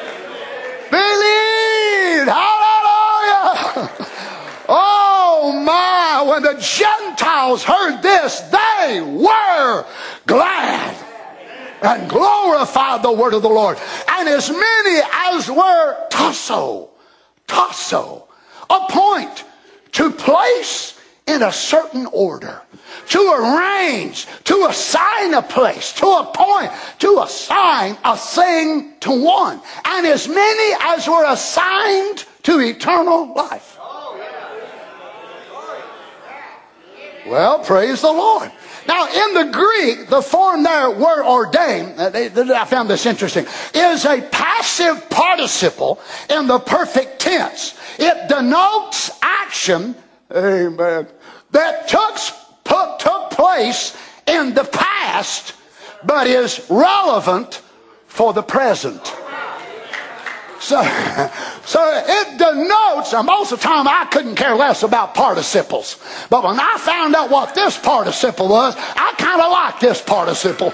Hallelujah. Oh my, when the Gentiles heard this, they were glad and glorified the word of the Lord. And as many as were tasso, appoint, to place in a certain order, to arrange, to assign a place, to appoint, to assign a thing to one. And as many as were assigned to eternal life. Well, praise the Lord. Now, in the Greek, the form there, were ordained, I found this interesting, is a passive participle in the perfect tense. It denotes action, amen, that took place in the past, but is relevant for the present. So it denotes, and most of the time I couldn't care less about participles. But when I found out what this participle was, I kind of like this participle.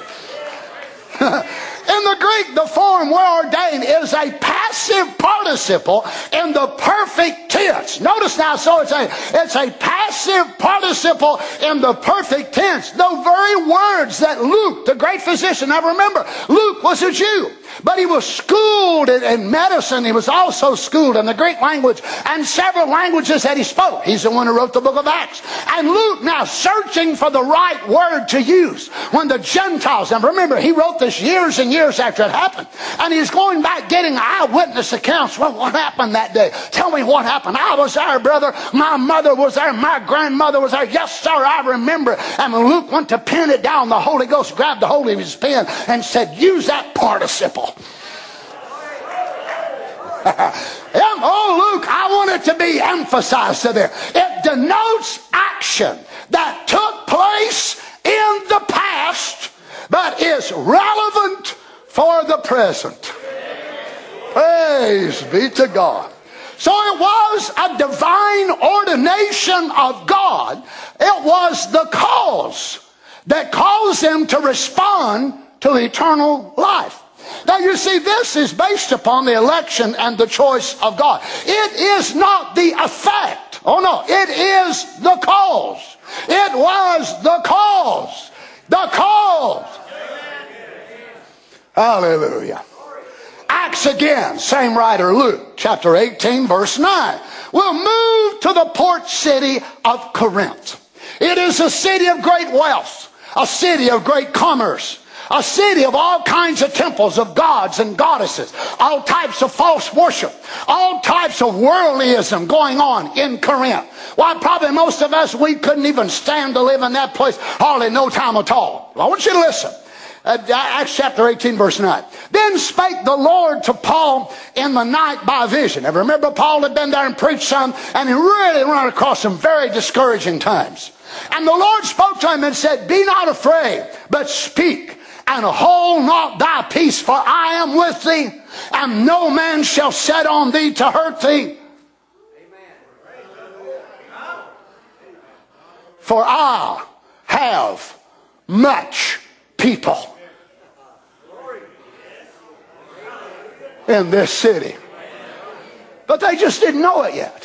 In the Greek, the form were ordained is a passive participle in the perfect tense. Notice now, so it's a passive participle in the perfect tense. The very words that Luke, the great physician, now remember, Luke was a Jew, but he was schooled in medicine. He was also schooled in the Greek language and several languages that he spoke. He's the one who wrote the book of Acts. And Luke now searching for the right word to use when the Gentiles, and remember, he wrote this years and years after it happened, and he's going back getting eyewitness accounts. Well, what happened that day? Tell me what happened. I was there, brother. My mother was there. My grandmother was there. Yes, sir, I remember. And when Luke went to pen it down, the Holy Ghost grabbed the hold of his pen and said, use that participle. Oh, Luke, I want it to be emphasized to there. It denotes action that took place in the past, but is relevant for the present. Praise be to God. So it was a divine ordination of God. It was the cause that caused them to respond to eternal life. Now you see, this is based upon the election and the choice of God. It is not the effect. Oh no, it is the cause. It was the cause. The cause. Hallelujah. Acts again, same writer, Luke, chapter 18, verse 9. We'll move to the port city of Corinth. It is a city of great wealth, a city of great commerce, a city of all kinds of temples of gods and goddesses, all types of false worship, all types of worldlyism going on in Corinth. Why, probably most of us, we couldn't even stand to live in that place hardly no time at all. I want you to listen. Acts chapter 18, verse 9. Then spake the Lord to Paul in the night by vision. And remember, Paul had been there and preached some, and he really run across some very discouraging times. And the Lord spoke to him and said, Be not afraid, but speak, and hold not thy peace, for I am with thee, and no man shall set on thee to hurt thee. For I have much people in this city. But they just didn't know it yet.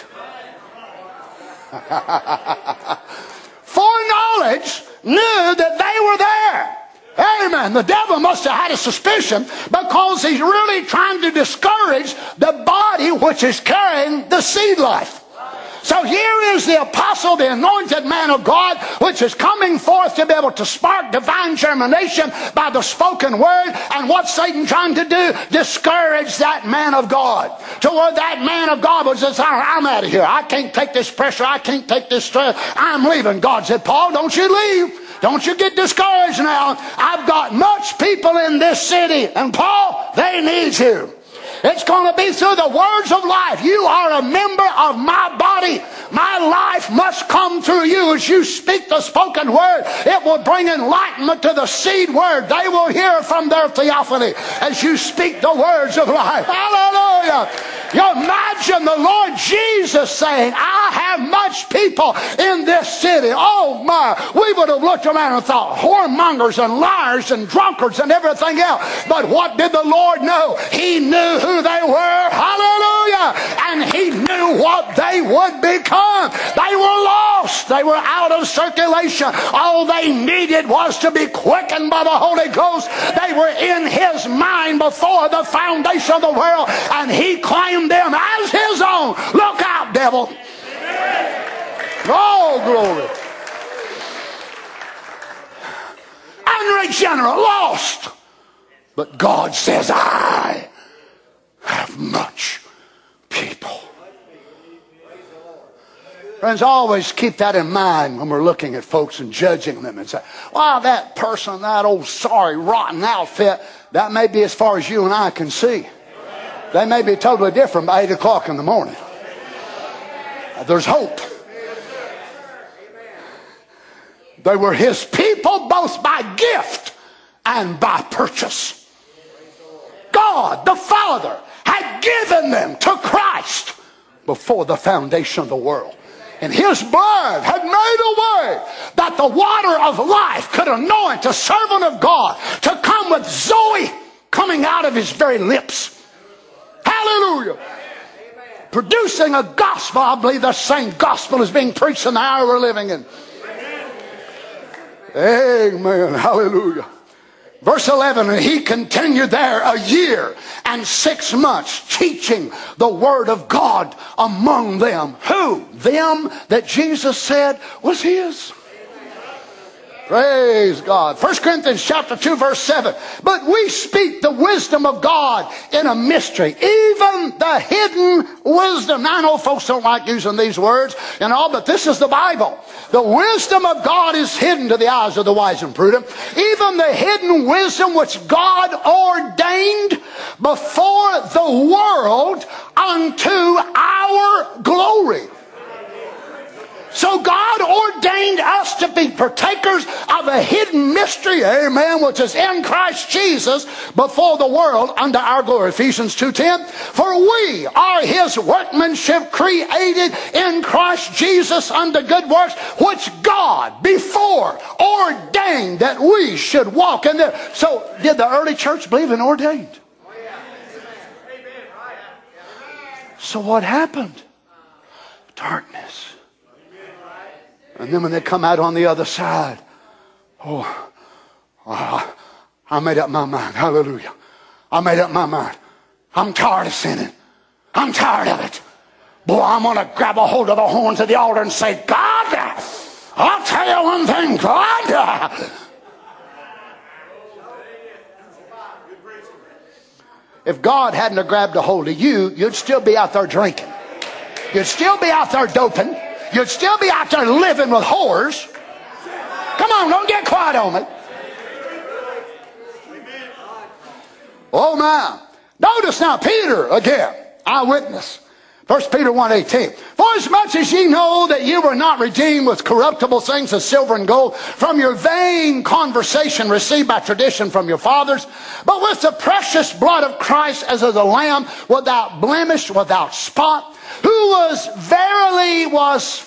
Foreknowledge knew that they were there. Amen. The devil must have had a suspicion, because he's really trying to discourage the body which is carrying the seed life. So here is the apostle, the anointed man of God, which is coming forth to be able to spark divine germination by the spoken word. And what's Satan trying to do? Discourage that man of God. To where that man of God was just, I'm out of here. I can't take this pressure. I can't take this stress. I'm leaving. God said, Paul, don't you leave. Don't you get discouraged now. I've got much people in this city. And Paul, they need you. It's going to be through the words of life. You are a member of my body. My life must come through you as you speak the spoken word. It will bring enlightenment to the seed word. They will hear from their theophany as you speak the words of life. Hallelujah. You imagine the Lord Jesus saying, I have much people in this city. Oh my, we would have looked around and thought whoremongers and liars and drunkards and everything else. But what did the Lord know? He knew who they were. Hallelujah. And he knew what they would become. They were lost. They were out of circulation. All they needed was to be quickened by the Holy Ghost. They were in his mind before the foundation of the world, and he claimed them as his own. Look out, devil. Oh, glory. Unregenerate, lost. But God says, I have much people. Friends, always keep that in mind when we're looking at folks and judging them and say, well, that person, that old sorry, rotten outfit, that may be as far as you and I can see. They may be totally different by 8 o'clock in the morning. There's hope. They were his people both by gift and by purchase. God, the Father, had given them to Christ before the foundation of the world. And his blood had made a way that the water of life could anoint a servant of God to come with Zoe coming out of his very lips. Hallelujah. Producing a gospel. I believe the same gospel is being preached in the hour we're living in. Amen. Hallelujah. Verse 11, and he continued there 1 year and 6 months, teaching the word of God among them. Who? Them that Jesus said was his. Praise God. 1 Corinthians chapter 2 verse 7. But we speak the wisdom of God in a mystery, even the hidden wisdom. Now I know folks don't like using these words and all, but this is the Bible. The wisdom of God is hidden to the eyes of the wise and prudent. Even the hidden wisdom which God ordained before the world unto our glory. So God ordained us to be partakers of a hidden mystery, amen, which is in Christ Jesus before the world unto our glory. Ephesians 2:10. For we are his workmanship, created in Christ Jesus unto good works, which God before ordained that we should walk in them. So did the early church believe in ordained? So what happened? Darkness. And then when they come out on the other side, I made up my mind. Hallelujah. I made up my mind. I'm tired of sinning. I'm tired of it. Boy, I'm going to grab a hold of the horns of the altar and say, God, I'll tell you one thing, God. If God hadn't have grabbed a hold of you, you'd still be out there drinking. You'd still be out there doping. You'd still be out there living with whores. Come on, don't get quiet on me. Oh my. Notice now Peter again, eyewitness. 1 Peter 1:18. For as much as ye know that you were not redeemed with corruptible things as silver and gold from your vain conversation received by tradition from your fathers, but with the precious blood of Christ as of the Lamb, without blemish, without spot, who was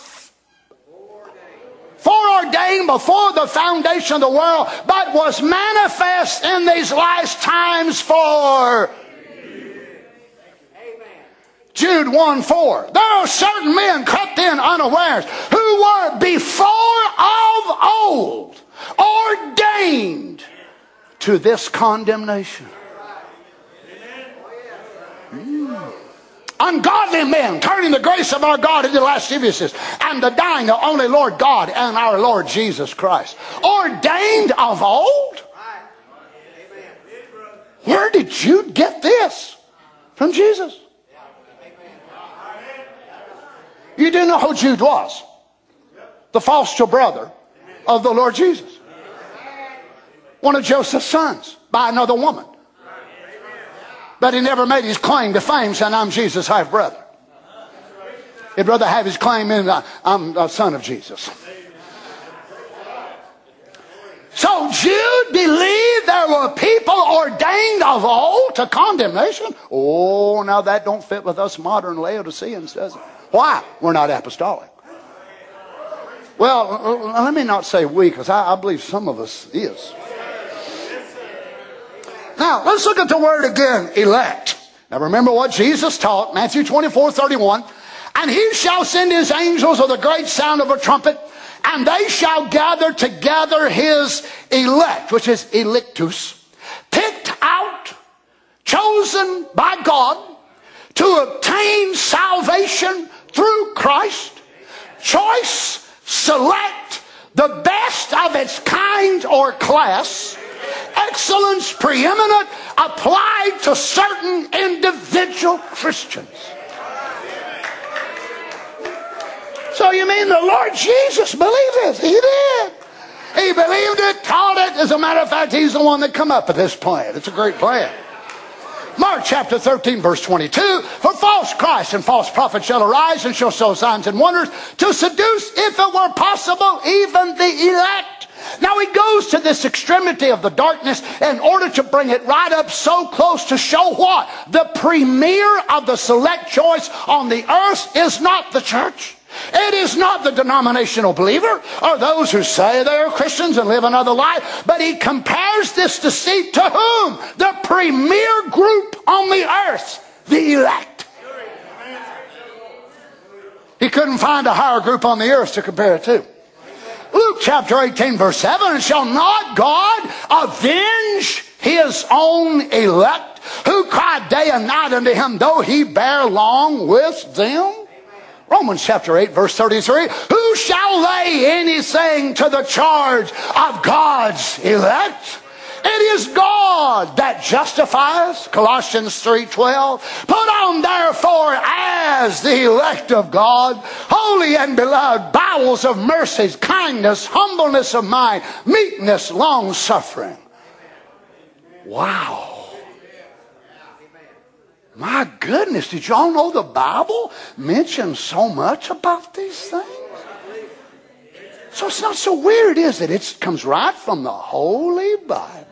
foreordained before the foundation of the world, but was manifest in these last times for Jude 1:4. There are certain men crept in unawares who were before of old ordained to this condemnation. Ungodly men turning the grace of our God into lasciviousness and denying the only Lord God and our Lord Jesus Christ. Ordained of old? Where did Jude get this? From Jesus. You do know who Jude was. The foster brother of the Lord Jesus. One of Joseph's sons by another woman. But he never made his claim to fame saying, I'm Jesus' half brother. He'd rather have his claim in, I'm a son of Jesus. So Jude believed there were people ordained of old to condemnation. Oh, now that don't fit with us modern Laodiceans, does it? Why? We're not apostolic. Well, let me not say we, because I believe some of us is. Now, let's look at the word again, elect. Now remember what Jesus taught, Matthew 24:31. And he shall send his angels with a great sound of a trumpet, and they shall gather together his elect, which is electus, picked out, chosen by God to obtain salvation through Christ. Choice, select, the best of its kind or class. Excellence preeminent, applied to certain individual Christians. So you mean the Lord Jesus believed this? He did. He believed it, taught it. As a matter of fact, he's the one that come up with this plan. It's a great plan. Mark chapter 13 verse 22. For false Christs and false prophets shall arise and shall show signs and wonders to seduce, if it were possible, even the elect. Now he goes to this extremity of the darkness in order to bring it right up so close to show what? The premier of the select choice on the earth is not the church. It is not the denominational believer or those who say they are Christians and live another life. But he compares this deceit to whom? The premier group on the earth, the elect. He couldn't find a higher group on the earth to compare it to. Luke chapter 18 verse 7, and shall not God avenge his own elect, who cry day and night unto him, though he bear long with them? Romans chapter 8 verse 33, who shall lay anything to the charge of God's elect? It is God that justifies. Colossians 3:12. Put on therefore as the elect of God, holy and beloved, bowels of mercies, kindness, humbleness of mind, meekness, long suffering. Wow. My goodness, did y'all know the Bible mentions so much about these things? So it's not so weird, is it? It comes right from the Holy Bible.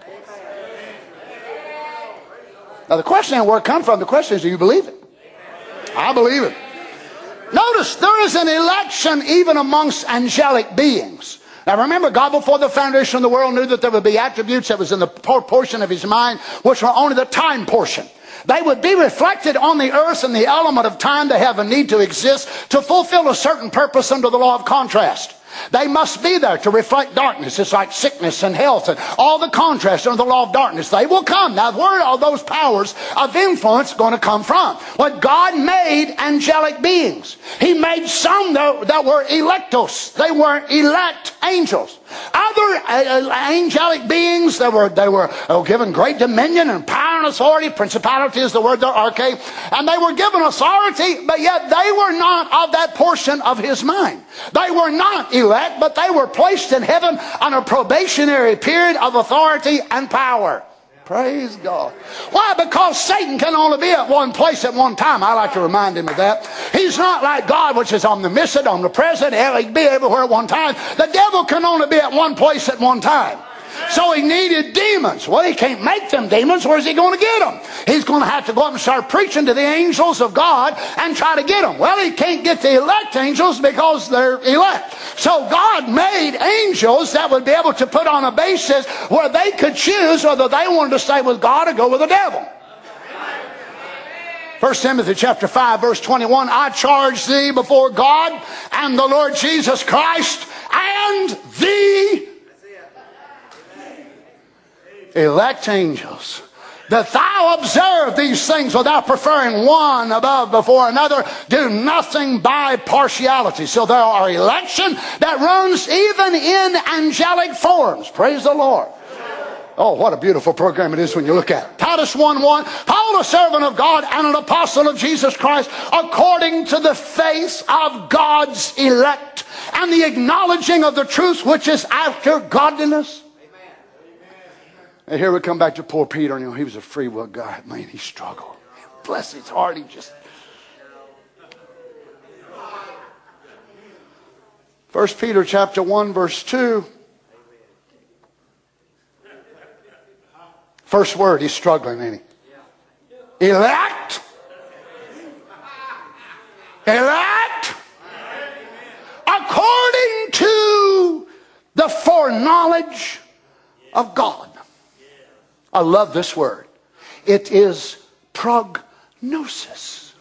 Now the question ain't where it comes from. The question is, do you believe it? I believe it. Notice there is an election even amongst angelic beings. Now remember, God before the foundation of the world knew that there would be attributes that was in the portion of his mind, which were only the time portion. They would be reflected on the earth in the element of time. They have a need to exist to fulfill a certain purpose under the law of contrast. They must be there to reflect darkness. It's like sickness and health and all the contrast under the law of darkness. They will come. Now, where are those powers of influence going to come from? Well, God made angelic beings. He made some that were electos. They were elect angels. Other angelic beings, they were given great dominion and power and authority. Principality is the word there, arche. And they were given authority, but yet they were not of that portion of his mind. They were not elect, but they were placed in heaven on a probationary period of authority and power. Praise God. Why? Because Satan can only be at one place at one time. I like to remind him of that. He's not like God, which is omniscient, omnipresent. He can be everywhere at one time. The devil can only be at one place at one time. So he needed demons. Well, he can't make them demons. Where's he going to get them? He's going to have to go up and start preaching to the angels of God and try to get them. Well, he can't get the elect angels because they're elect. So God made angels that would be able to put on a basis where they could choose whether they wanted to stay with God or go with the devil. 1 Timothy chapter 5 verse 21, I charge thee before God and the Lord Jesus Christ and the elect angels, that thou observe these things without preferring one above before another. Do nothing by partiality. So there are election that runs even in angelic forms. Praise the Lord. Oh, what a beautiful program it is when you look at it. Titus 1:1, Paul, a servant of God and an apostle of Jesus Christ, according to the faith of God's elect and the acknowledging of the truth which is after godliness. And here we come back to poor Peter. You know, he was a free will guy. Man, he struggled. Bless his heart. He just... 1 Peter chapter 1 verse 2. First word, he's struggling, ain't he? Elect. Elect. According to the foreknowledge of God. I love this word. It is prognosis.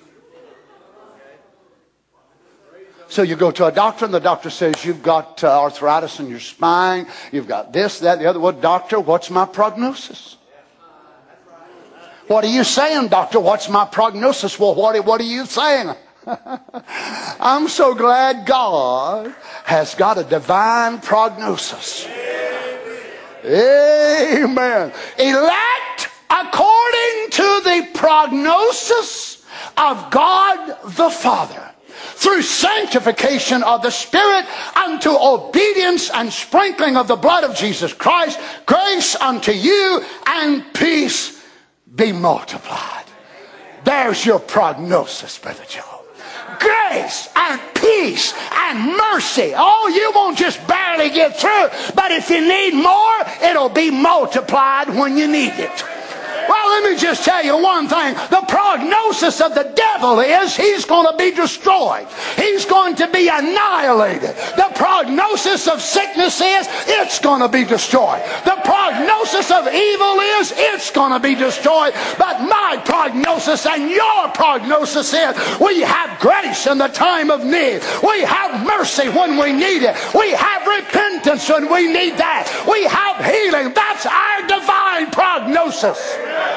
So you go to a doctor and the doctor says you've got arthritis in your spine. You've got this, that, the other. Well, doctor, what's my prognosis? What are you saying, doctor? What's my prognosis? Well, what are you saying? I'm so glad God has got a divine prognosis. Amen. Elect according to the prognosis of God the Father, through sanctification of the Spirit unto obedience and sprinkling of the blood of Jesus Christ, grace unto you and peace be multiplied. There's your prognosis, Brother Joe. Grace and peace and mercy. Oh, you won't just barely get through, but if you need more, it'll be multiplied when you need it. Well, let me just tell you one thing. The prognosis of the devil is he's going to be destroyed. He's going to be annihilated. The prognosis of sickness is it's going to be destroyed. The prognosis of evil is it's going to be destroyed. But my prognosis and your prognosis is we have grace in the time of need. We have mercy when we need it. We have repentance when we need that. We have healing. That's our divine prognosis.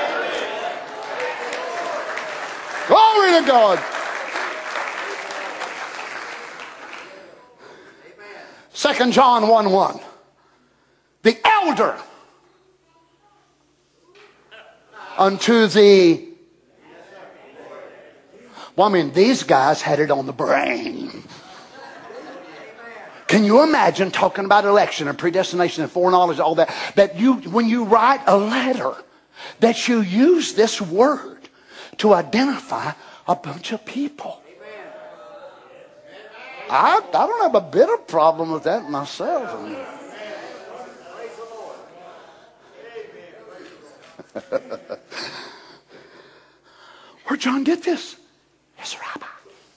Glory to God. 2 John 1:1. The elder unto the... Well, I mean, these guys had it on the brain. Can you imagine talking about election and predestination and foreknowledge, all that? That you, when you write a letter, that you use this word to identify a bunch of people. I don't have a bit of problem with that myself. Where'd John get this? His rabbi.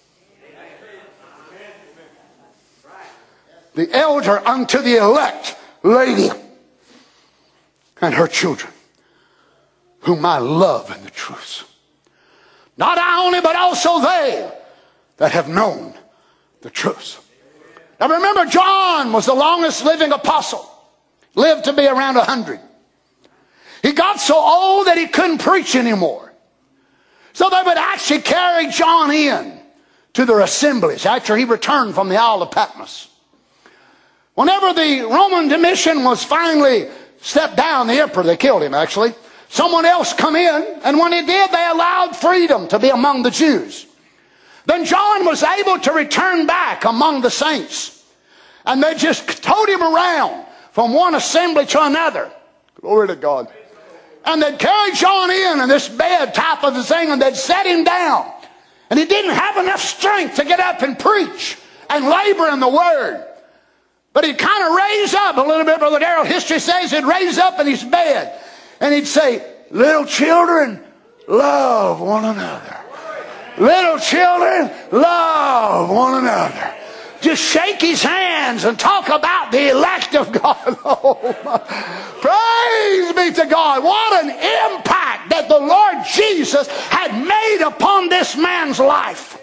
The elder unto the elect lady and her children, whom I love in the truth. Not I only, but also they that have known the truth. Now remember, John was the longest living apostle. Lived to be around 100. He got so old that he couldn't preach anymore. So they would actually carry John in to their assemblies after he returned from the Isle of Patmos. Whenever the Roman Domitian was finally stepped down, the emperor, they killed him actually, someone else come in, and when he did, they allowed freedom to be among the Jews. Then John was able to return back among the saints, and they just towed him around from one assembly to another. Glory to God. And they'd carry John in this bed type of a thing, and they'd set him down. And he didn't have enough strength to get up and preach and labor in the Word. But he'd kind of raise up a little bit. Brother Darrell, history says he'd raise up in his bed, and he'd say, little children, love one another. Little children, love one another. Just shake his hands and talk about the elect of God. Oh, my. Praise be to God. What an impact that the Lord Jesus had made upon this man's life.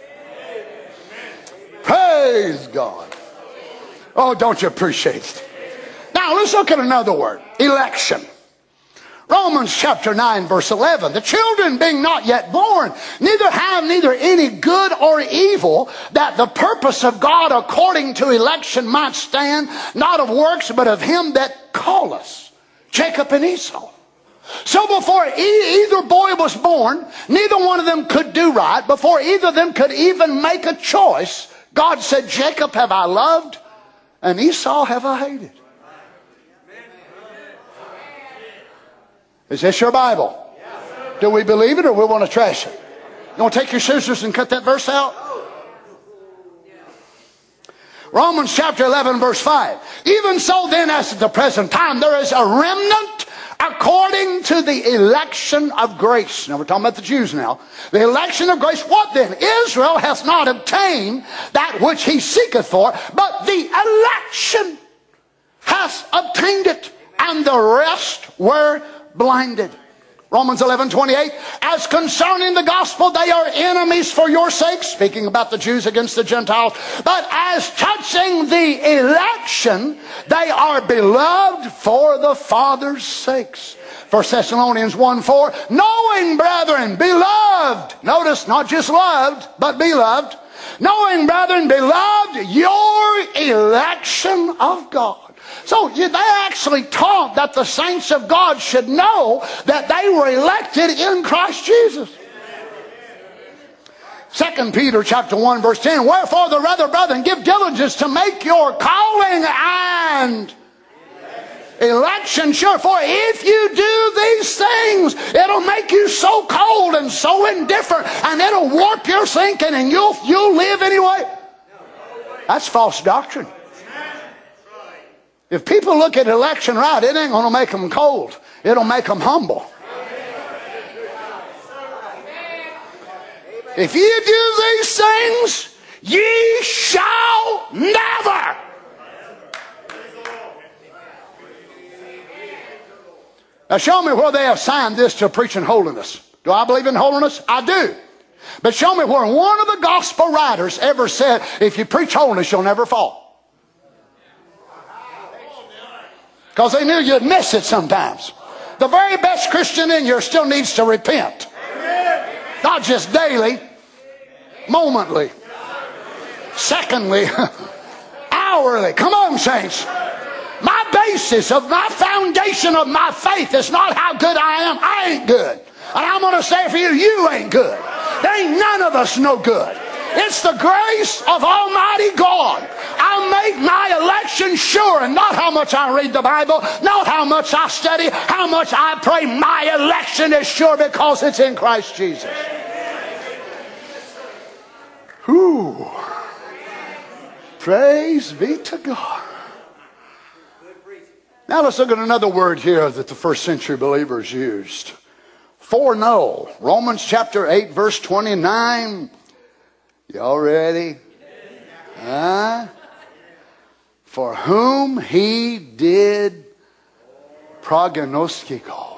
Praise God. Oh, don't you appreciate it? Now, let's look at another word. Election. Romans chapter 9 verse 11. The children being not yet born, neither have neither any good or evil, that the purpose of God according to election might stand, not of works, but of him that called us. Jacob and Esau. So before either boy was born, neither one of them could do right. Before either of them could even make a choice, God said, Jacob have I loved, and Esau have I hated. Is this your Bible? Do we believe it, or we want to trash it? You want to take your scissors and cut that verse out? Romans chapter 11 verse 5. Even so then, as at the present time, there is a remnant according to the election of grace. Now we're talking about the Jews now. The election of grace. What then? Israel hath not obtained that which he seeketh for, but the election hath obtained it, and the rest were blinded. Romans 11:28. As concerning the gospel, they are enemies for your sake, speaking about the Jews against the Gentiles. But as touching the election, they are beloved for the Father's sakes. 1 Thessalonians 1:4. Knowing, brethren, beloved. Notice, not just loved, but beloved. Knowing, brethren, beloved, your election of God. So they actually taught that the saints of God should know that they were elected in Christ Jesus. 2 Peter chapter 1 verse 10. Wherefore the rather, brethren, give diligence to make your calling and election sure. For if you do these things, it'll make you so cold and so indifferent, and it'll warp your thinking, and you'll live anyway. That's false doctrine. If people look at election right, it ain't going to make them cold. It'll make them humble. If ye do these things, ye shall never. Now show me where they have signed this to preaching holiness. Do I believe in holiness? I do. But show me where one of the gospel writers ever said, if you preach holiness, you'll never fall. Because they knew you'd miss it sometimes. The very best Christian in you still needs to repent. Not just daily, momently, secondly, hourly. Come on, saints. My basis of my foundation of my faith is not how good I am. I ain't good. And I'm going to say for you, you ain't good. There ain't none of us no good. It's the grace of Almighty God. I'll make my election sure, and not how much I read the Bible, not how much I study, how much I pray. My election is sure because it's in Christ Jesus. Whew. Praise be to God. Now let's look at another word here that the first century believers used. Foreknow. Romans chapter 8 verse 29. Y'all ready? For whom he did prognostico.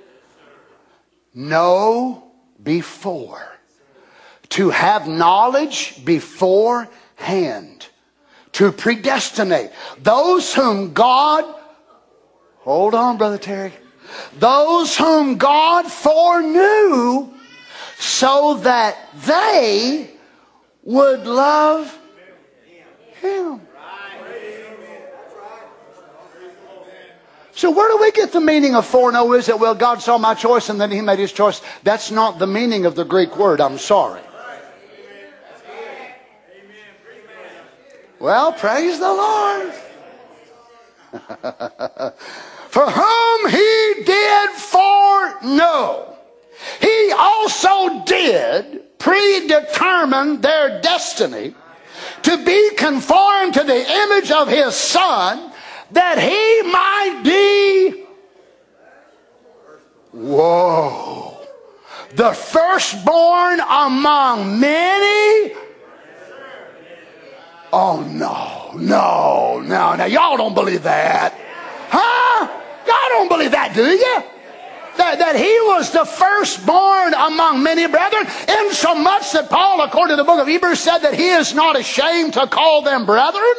Know before. To have knowledge beforehand. To predestinate. Those whom God... Hold on, Brother Terry. Those whom God foreknew so that they would love Him. So where do we get the meaning of foreknow? Is it, well, God saw my choice and then He made His choice? That's not the meaning of the Greek word. I'm sorry. Well, praise the Lord. For whom He did foreknow, He also did predetermine their destiny to be conformed to the image of His Son, that He might be, whoa, the firstborn among many. Oh, no. Now, y'all don't believe that. Huh? Y'all don't believe that, do you? That He was the firstborn among many brethren, insomuch that Paul, according to the book of Hebrews, said that He is not ashamed to call them brethren.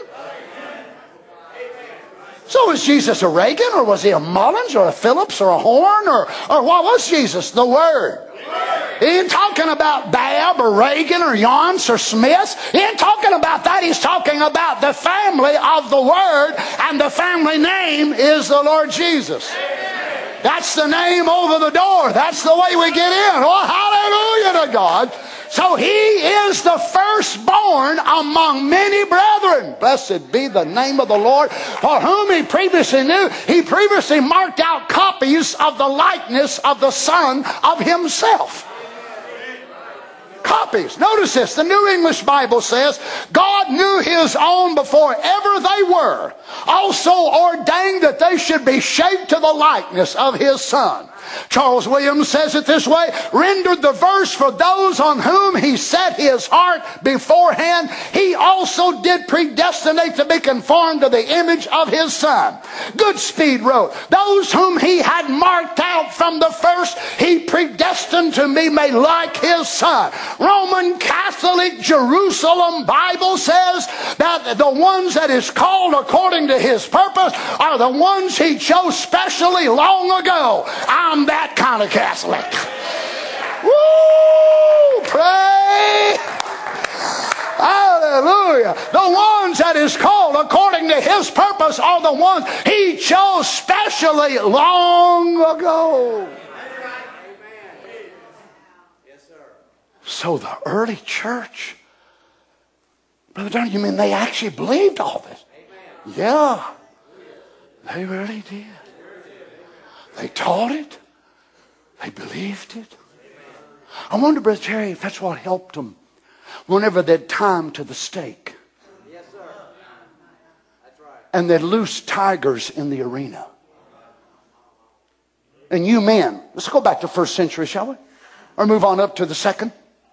So was Jesus a Reagan, or was He a Mullins, or a Phillips, or a Horn, or what was Jesus? The Word. He ain't talking about Babb or Reagan or Yance or Smith. He ain't talking about that. He's talking about the family of the Word, and the family name is the Lord Jesus. That's the name over the door. That's the way we get in. Oh, hallelujah to God. So He is the firstborn among many brethren. Blessed be the name of the Lord, for whom He previously knew. He previously marked out copies of the likeness of the Son of Himself. Copies. Notice this. The New English Bible says, God knew His own before ever they were, also ordained that they should be shaped to the likeness of His Son. Charles Williams says it this way, rendered the verse, for those on whom He set His heart beforehand, He also did predestinate to be conformed to the image of His Son. Goodspeed wrote, those whom He had marked out from the first, He predestined to be made like His Son. Roman Catholic Jerusalem Bible says that the ones that is called according to His purpose are the ones He chose specially long ago. I'm that kind of Catholic. Woo! Pray! Hallelujah. The ones that is called according to His purpose are the ones He chose specially long ago. So the early church, Brother Donnie, you mean they actually believed all this? Yeah, they really did. They taught it. They believed it. I wonder, Brother Terry, if that's what helped them whenever they'd tie them to the stake. Yes, sir. That's right. And they'd loose tigers in the arena. And you men, let's go back to first century, shall we? Or move on up to the second.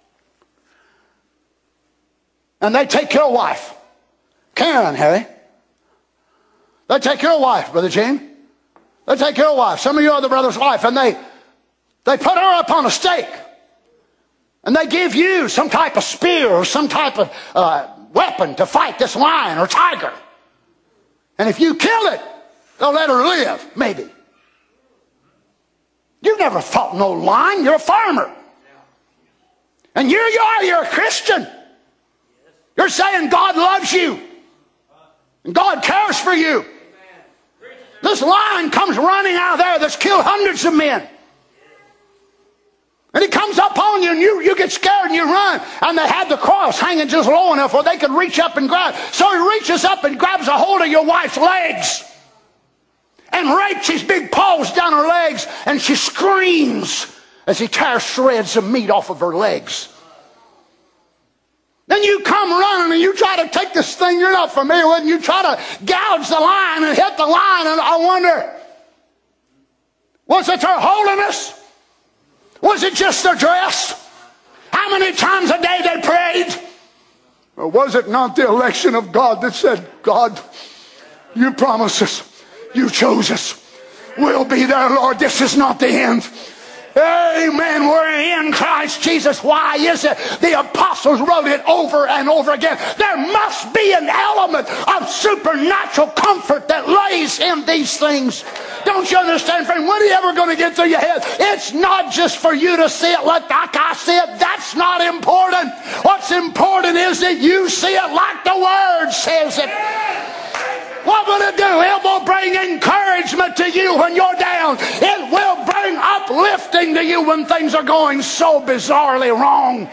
And they take your wife, Karen, Harry. They take your wife, Brother Gene. They take your wife, some of your other brother's wife, and they put her up on a stake. And they give you some type of spear or some type of weapon to fight this lion or tiger. And if you kill it, they'll let her live, maybe. You've never fought no lion. You're a farmer. And here you are, you're a Christian. You're saying God loves you. And God cares for you. This lion comes running out of there that's killed hundreds of men. And he comes up on you and you get scared and you run. And they had the cross hanging just low enough where they could reach up and grab. So he reaches up and grabs a hold of your wife's legs. And rakes his big paws down her legs. And she screams as he tears shreds of meat off of her legs. Then you come running and you try to take this thing you're not familiar with and you try to gouge the line and hit the line, and I wonder, was it their holiness? Was it just their dress? How many times a day they prayed? Or was it not the election of God that said, God, you promised us, you chose us, we'll be there, Lord, this is not the end. Amen. We're in Christ Jesus. Why is it? The apostles wrote it over and over again. There must be an element of supernatural comfort that lays in these things. Don't you understand, friend? When are you ever going to get through your head? It's not just for you to see it like I see it. That's not important. What's important is that you see it like the Word says it. What will it do? It will bring encouragement to you when you're down. It will bring uplifting to you when things are going so bizarrely wrong.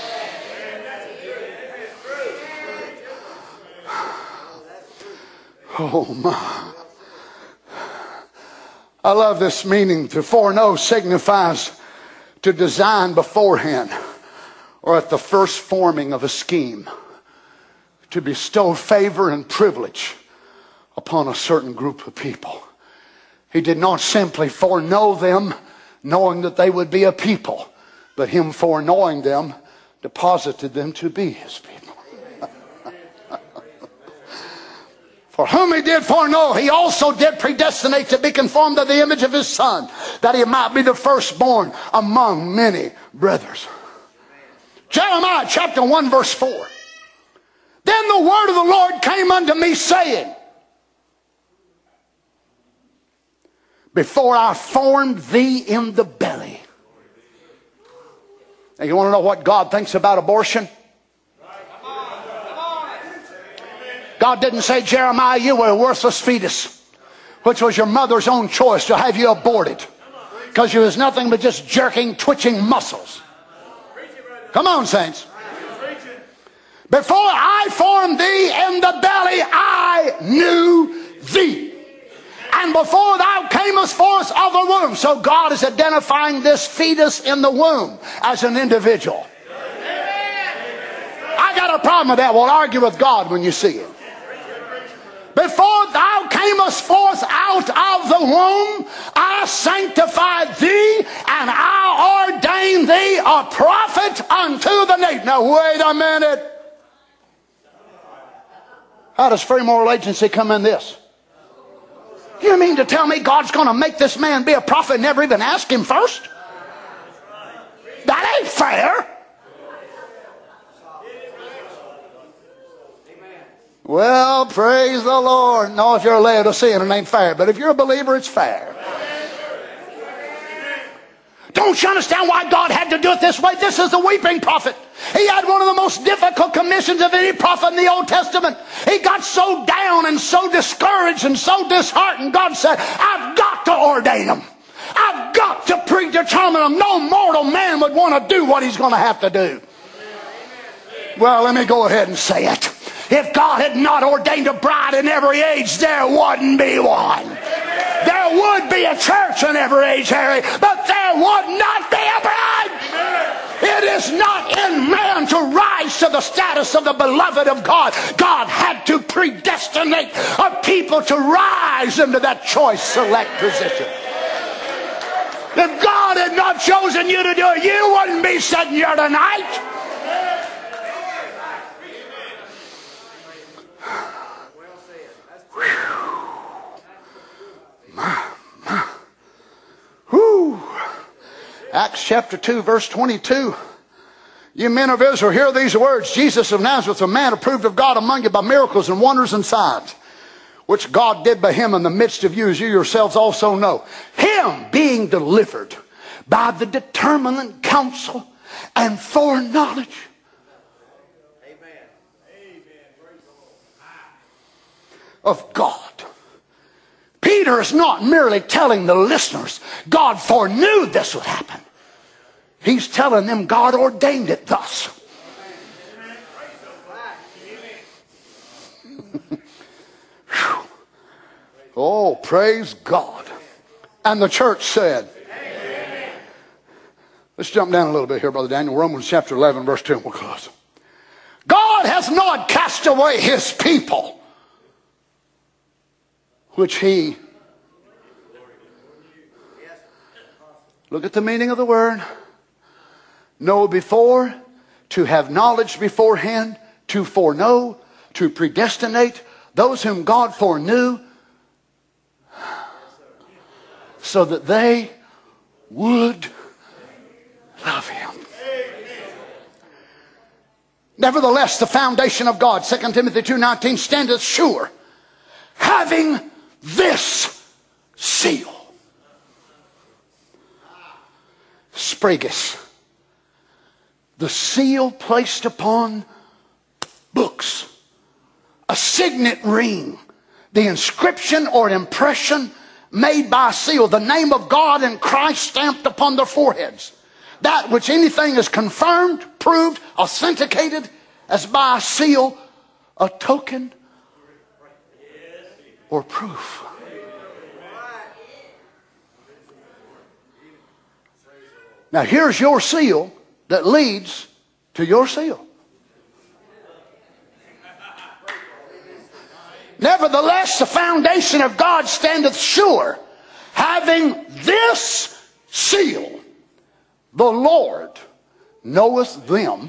Oh my. I love this meaning. To foreknow signifies to design beforehand or at the first forming of a scheme. To bestow favor and privilege upon a certain group of people. He did not simply foreknow them, knowing that they would be a people, but him foreknowing them deposited them to be his people. For whom he did foreknow, he also did predestinate to be conformed to the image of his Son, that he might be the firstborn among many brothers. Jeremiah chapter 1 verse 4. Then the word of the Lord came unto me, saying, before I formed thee in the belly. Now you want to know what God thinks about abortion? God didn't say, Jeremiah, you were a worthless fetus, which was your mother's own choice to have you aborted, because you was nothing but just jerking, twitching muscles. Come on, saints. Before I formed thee in the belly, I knew thee. And before thou camest forth of the womb. So God is identifying this fetus in the womb as an individual. I got a problem with that. We'll argue with God when you see it. Before thou camest forth out of the womb, I sanctified thee, and I ordained thee a prophet unto the nation. Now wait a minute. How does free moral agency come in this? You mean to tell me God's going to make this man be a prophet and never even ask him first? That ain't fair. Well, praise the Lord. No, if you're a Laodicean, it ain't fair. But if you're a believer, it's fair. Don't you understand why God had to do it this way? This is the weeping prophet. He had one of the most difficult commissions of any prophet in the Old Testament. He got so down and so discouraged and so disheartened. God said, I've got to ordain him. I've got to predetermine him. No mortal man would want to do what he's going to have to do. Well, let me go ahead and say it. If God had not ordained a bride in every age, there wouldn't be one. There would be a church in every age, Harry, but there would not be a bride. It is not in man to rise to the status of the beloved of God. God had to predestinate a people to rise into that choice select position. If God had not chosen you to do it, you wouldn't be sitting here tonight. Whew. Acts chapter 2 verse 22. You men of Israel, hear these words. Jesus of Nazareth, a man approved of God among you by miracles and wonders and signs, which God did by him in the midst of you, as you yourselves also know. Him being delivered by the determinate counsel and foreknowledge of God. Peter is not merely telling the listeners God foreknew this would happen. He's telling them God ordained it thus. Oh, praise God. And the church said, let's jump down a little bit here, Brother Daniel. Romans chapter 11 verse 2 and we'll close. God hath not cast away his people, which he... Look at the meaning of the word. Know before, to have knowledge beforehand, to foreknow, to predestinate those whom God foreknew, so that they would love him. Nevertheless, the foundation of God, 2 Timothy 2:19, standeth sure, having this seal. Spragus. The seal placed upon books. A signet ring. The inscription or impression made by a seal. The name of God and Christ stamped upon their foreheads. That which anything is confirmed, proved, authenticated as by a seal, a token or proof. Now here's your seal that leads to your seal. Nevertheless, the foundation of God standeth sure, having this seal. The Lord knoweth them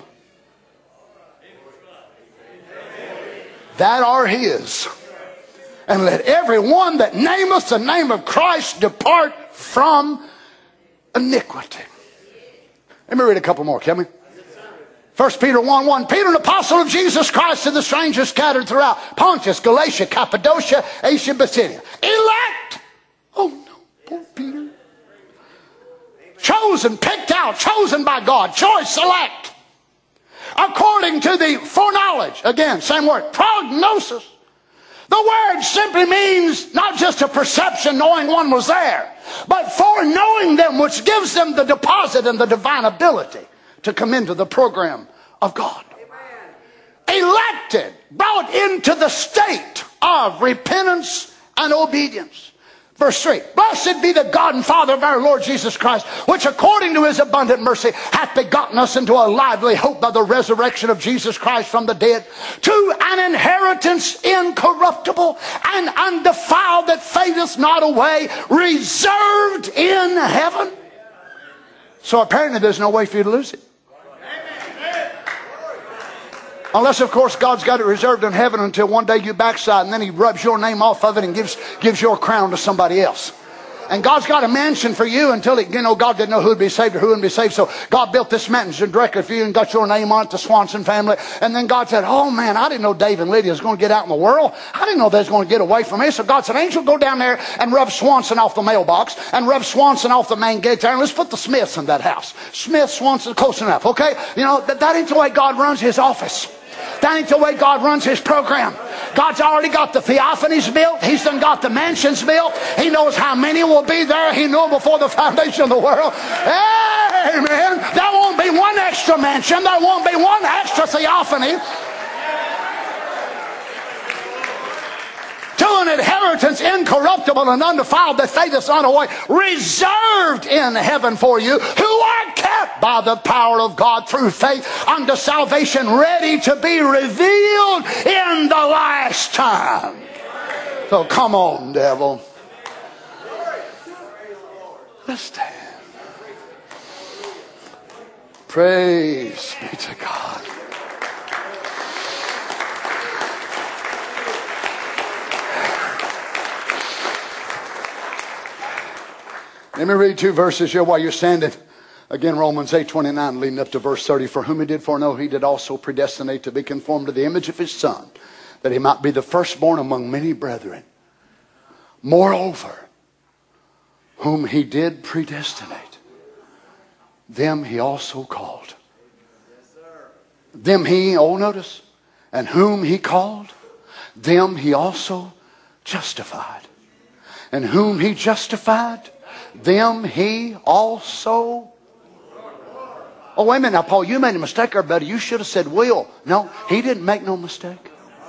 that are his. And let every one that nameth the name of Christ depart from iniquity. Let me read a couple more, can we? 1 Peter 1:1. Peter, an apostle of Jesus Christ, to the strangers scattered throughout Pontus, Galatia, Cappadocia, Asia, Bithynia. Elect! Oh no, poor Peter. Chosen, picked out, chosen by God. Choice, select. According to the foreknowledge. Again, same word. Prognosis. The word simply means not just a perception, knowing one was there, but foreknowing them, which gives them the deposit and the divine ability to come into the program of God. Amen. Elected, brought into the state of repentance and obedience. Verse 3, blessed be the God and Father of our Lord Jesus Christ, which according to his abundant mercy hath begotten us into a lively hope by the resurrection of Jesus Christ from the dead, to an inheritance incorruptible and undefiled that fadeth not away, reserved in heaven. So apparently there's no way for you to lose it. Unless, of course, God's got it reserved in heaven until one day you backslide and then he rubs your name off of it and gives your crown to somebody else. And God's got a mansion for you until God didn't know who would be saved or who wouldn't be saved. So God built this mansion directly for you and got your name on it, the Swanson family. And then God said, oh man, I didn't know Dave and Lydia was going to get out in the world. I didn't know they was going to get away from me. So God said, angel, go down there and rub Swanson off the mailbox and rub Swanson off the main gate there. And let's put the Smiths in that house. Smith, Swanson, close enough. Okay. That ain't the way God runs his office. That ain't the way God runs his program. God's already got the theophanies built. He's done got the mansions built. He knows how many will be there. He knew before the foundation of the world. Amen. There won't be one extra mansion. There won't be one extra theophany. To an inheritance incorruptible and undefiled that fadeth not away, reserved in heaven for you, who are kept by the power of God through faith unto salvation, ready to be revealed in the last time. So come on, devil. Let's stand. Praise be to God. Let me read two verses here while you're standing. Again, Romans 8:29, leading up to verse 30. For whom he did foreknow, he did also predestinate to be conformed to the image of his Son, that he might be the firstborn among many brethren. Moreover, whom he did predestinate, them he also called. Them he, notice, and whom he called, them he also justified. And whom he justified, them he also... Oh, wait a minute now, Paul, you made a mistake there, buddy. You should have said will. No, he didn't make no mistake.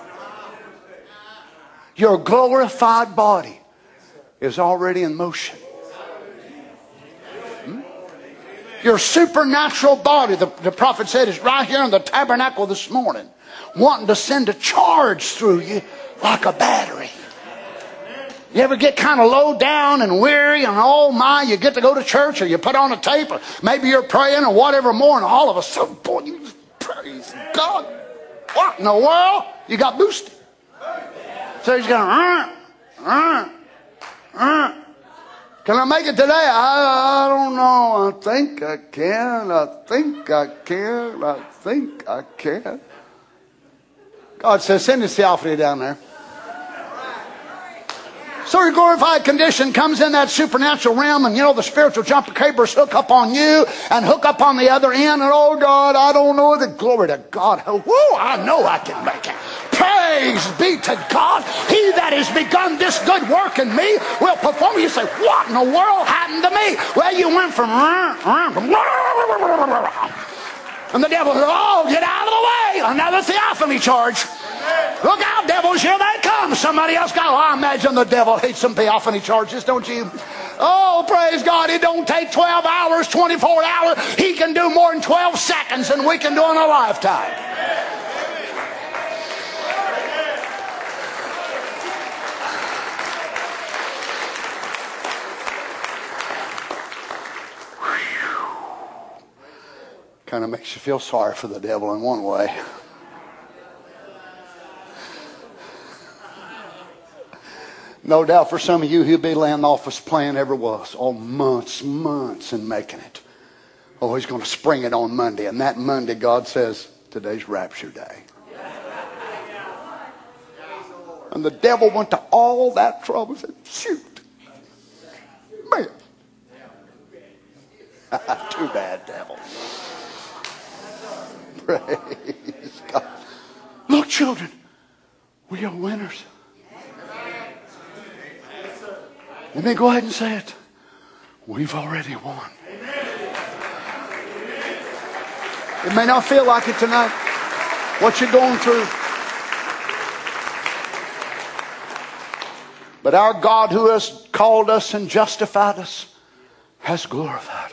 Your glorified body is already in motion. Your supernatural body, the prophet said, is right here in the tabernacle this morning, wanting to send a charge through you like a battery. You ever get kind of low down and weary and oh my, you get to go to church or you put on a tape or maybe you're praying or whatever more and all of a sudden, boy, you just praise God. What in the world? You got boosted. So he's going, Can I make it today? I don't know. I think I can. I think I can. I think I can. God says, send his theophany down there. So your glorified condition comes in that supernatural realm, and you know the spiritual jumper cabers hook up on you and hook up on the other end, and oh God, I don't know the glory to God. Whoa, I know I can make it. Praise be to God. He that has begun this good work in me will perform. You say, what in the world happened to me? Well, you went from and the devil said, oh, get out of the way. Another theophany charge. Look out, devils, here they come. Somebody else got, I imagine the devil hates some theophany charges, don't you? Oh, praise God, it don't take 12 hours, 24 hours. He can do more in 12 seconds than we can do in a lifetime. Kind of makes you feel sorry for the devil in one way. No doubt for some of you, he'll be laying off his plan ever was. Oh, months in making it. Oh, he's going to spring it on Monday. And that Monday, God says, today's rapture day. And the devil went to all that trouble and said, shoot. Man. Too bad, devil. Praise God. Look, children, we are winners. Let me go ahead and say it. We've already won. It may not feel like it tonight, what you're going through. But our God who has called us and justified us has glorified us.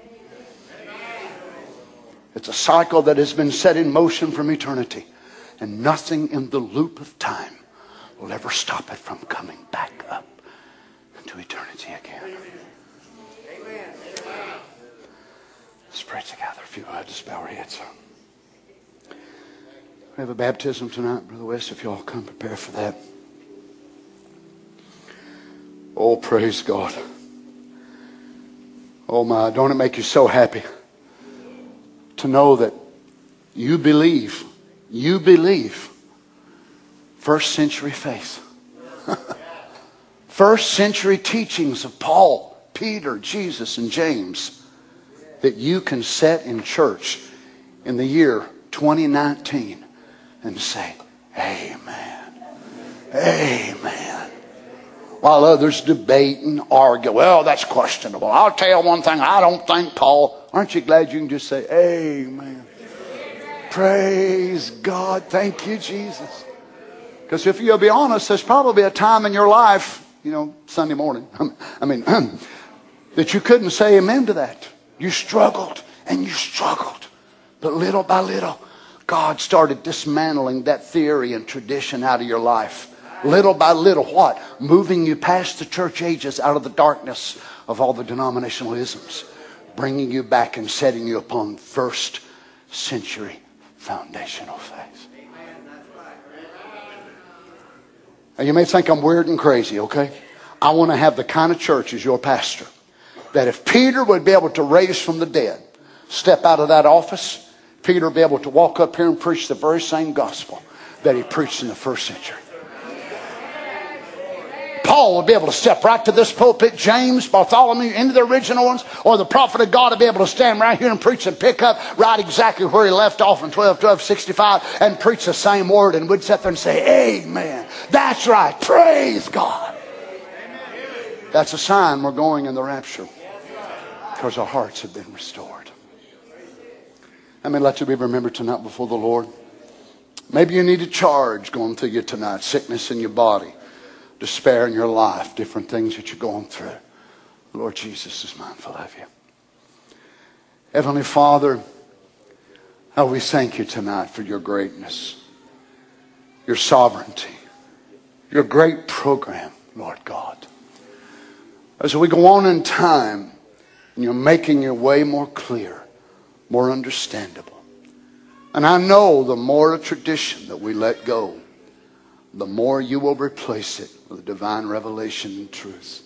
It's a cycle that has been set in motion from eternity. And nothing in the loop of time will ever stop it from coming back up into eternity again. Amen. Let's pray together. If you would, just bow our heads. We have a baptism tonight, Brother West, if you all come prepare for that. Oh, praise God. Oh my, don't it make you so happy to know that you believe first century faith. First century teachings of Paul, Peter, Jesus, and James that you can sit in church in the year 2019 and say, Amen. Amen. While others debate and argue, well, that's questionable. I'll tell you one thing, I don't think Paul. Aren't you glad you can just say, Amen? Praise God. Thank you, Jesus. Because if you'll be honest, there's probably a time in your life, Sunday morning, that you couldn't say amen to that. You struggled and you struggled. But little by little, God started dismantling that theory and tradition out of your life. Little by little, what? Moving you past the church ages, out of the darkness of all the denominational isms. Bringing you back and setting you upon first century foundational faith. Now, you may think I'm weird and crazy, okay? I want to have the kind of church as your pastor that if Peter would be able to raise from the dead, step out of that office, Peter would be able to walk up here and preach the very same gospel that he preached in the first century. Paul would be able to step right to this pulpit, James, Bartholomew, any of the original ones, or the prophet of God would be able to stand right here and preach and pick up right exactly where he left off in 12:65 and preach the same word, and we'd sit there and say, Amen. That's right. Praise God. That's a sign we're going in the rapture because our hearts have been restored. I mean, let you be remembered tonight before the Lord. Maybe you need a charge going through you tonight, sickness in your body, despair in your life, different things that you're going through. The Lord Jesus is mindful of you. Heavenly Father, how we thank you tonight for your greatness, your sovereignty, your great program, Lord God. As we go on in time, and you're making your way more clear, more understandable. And I know the more a tradition that we let go, the more you will replace it with divine revelation and truth.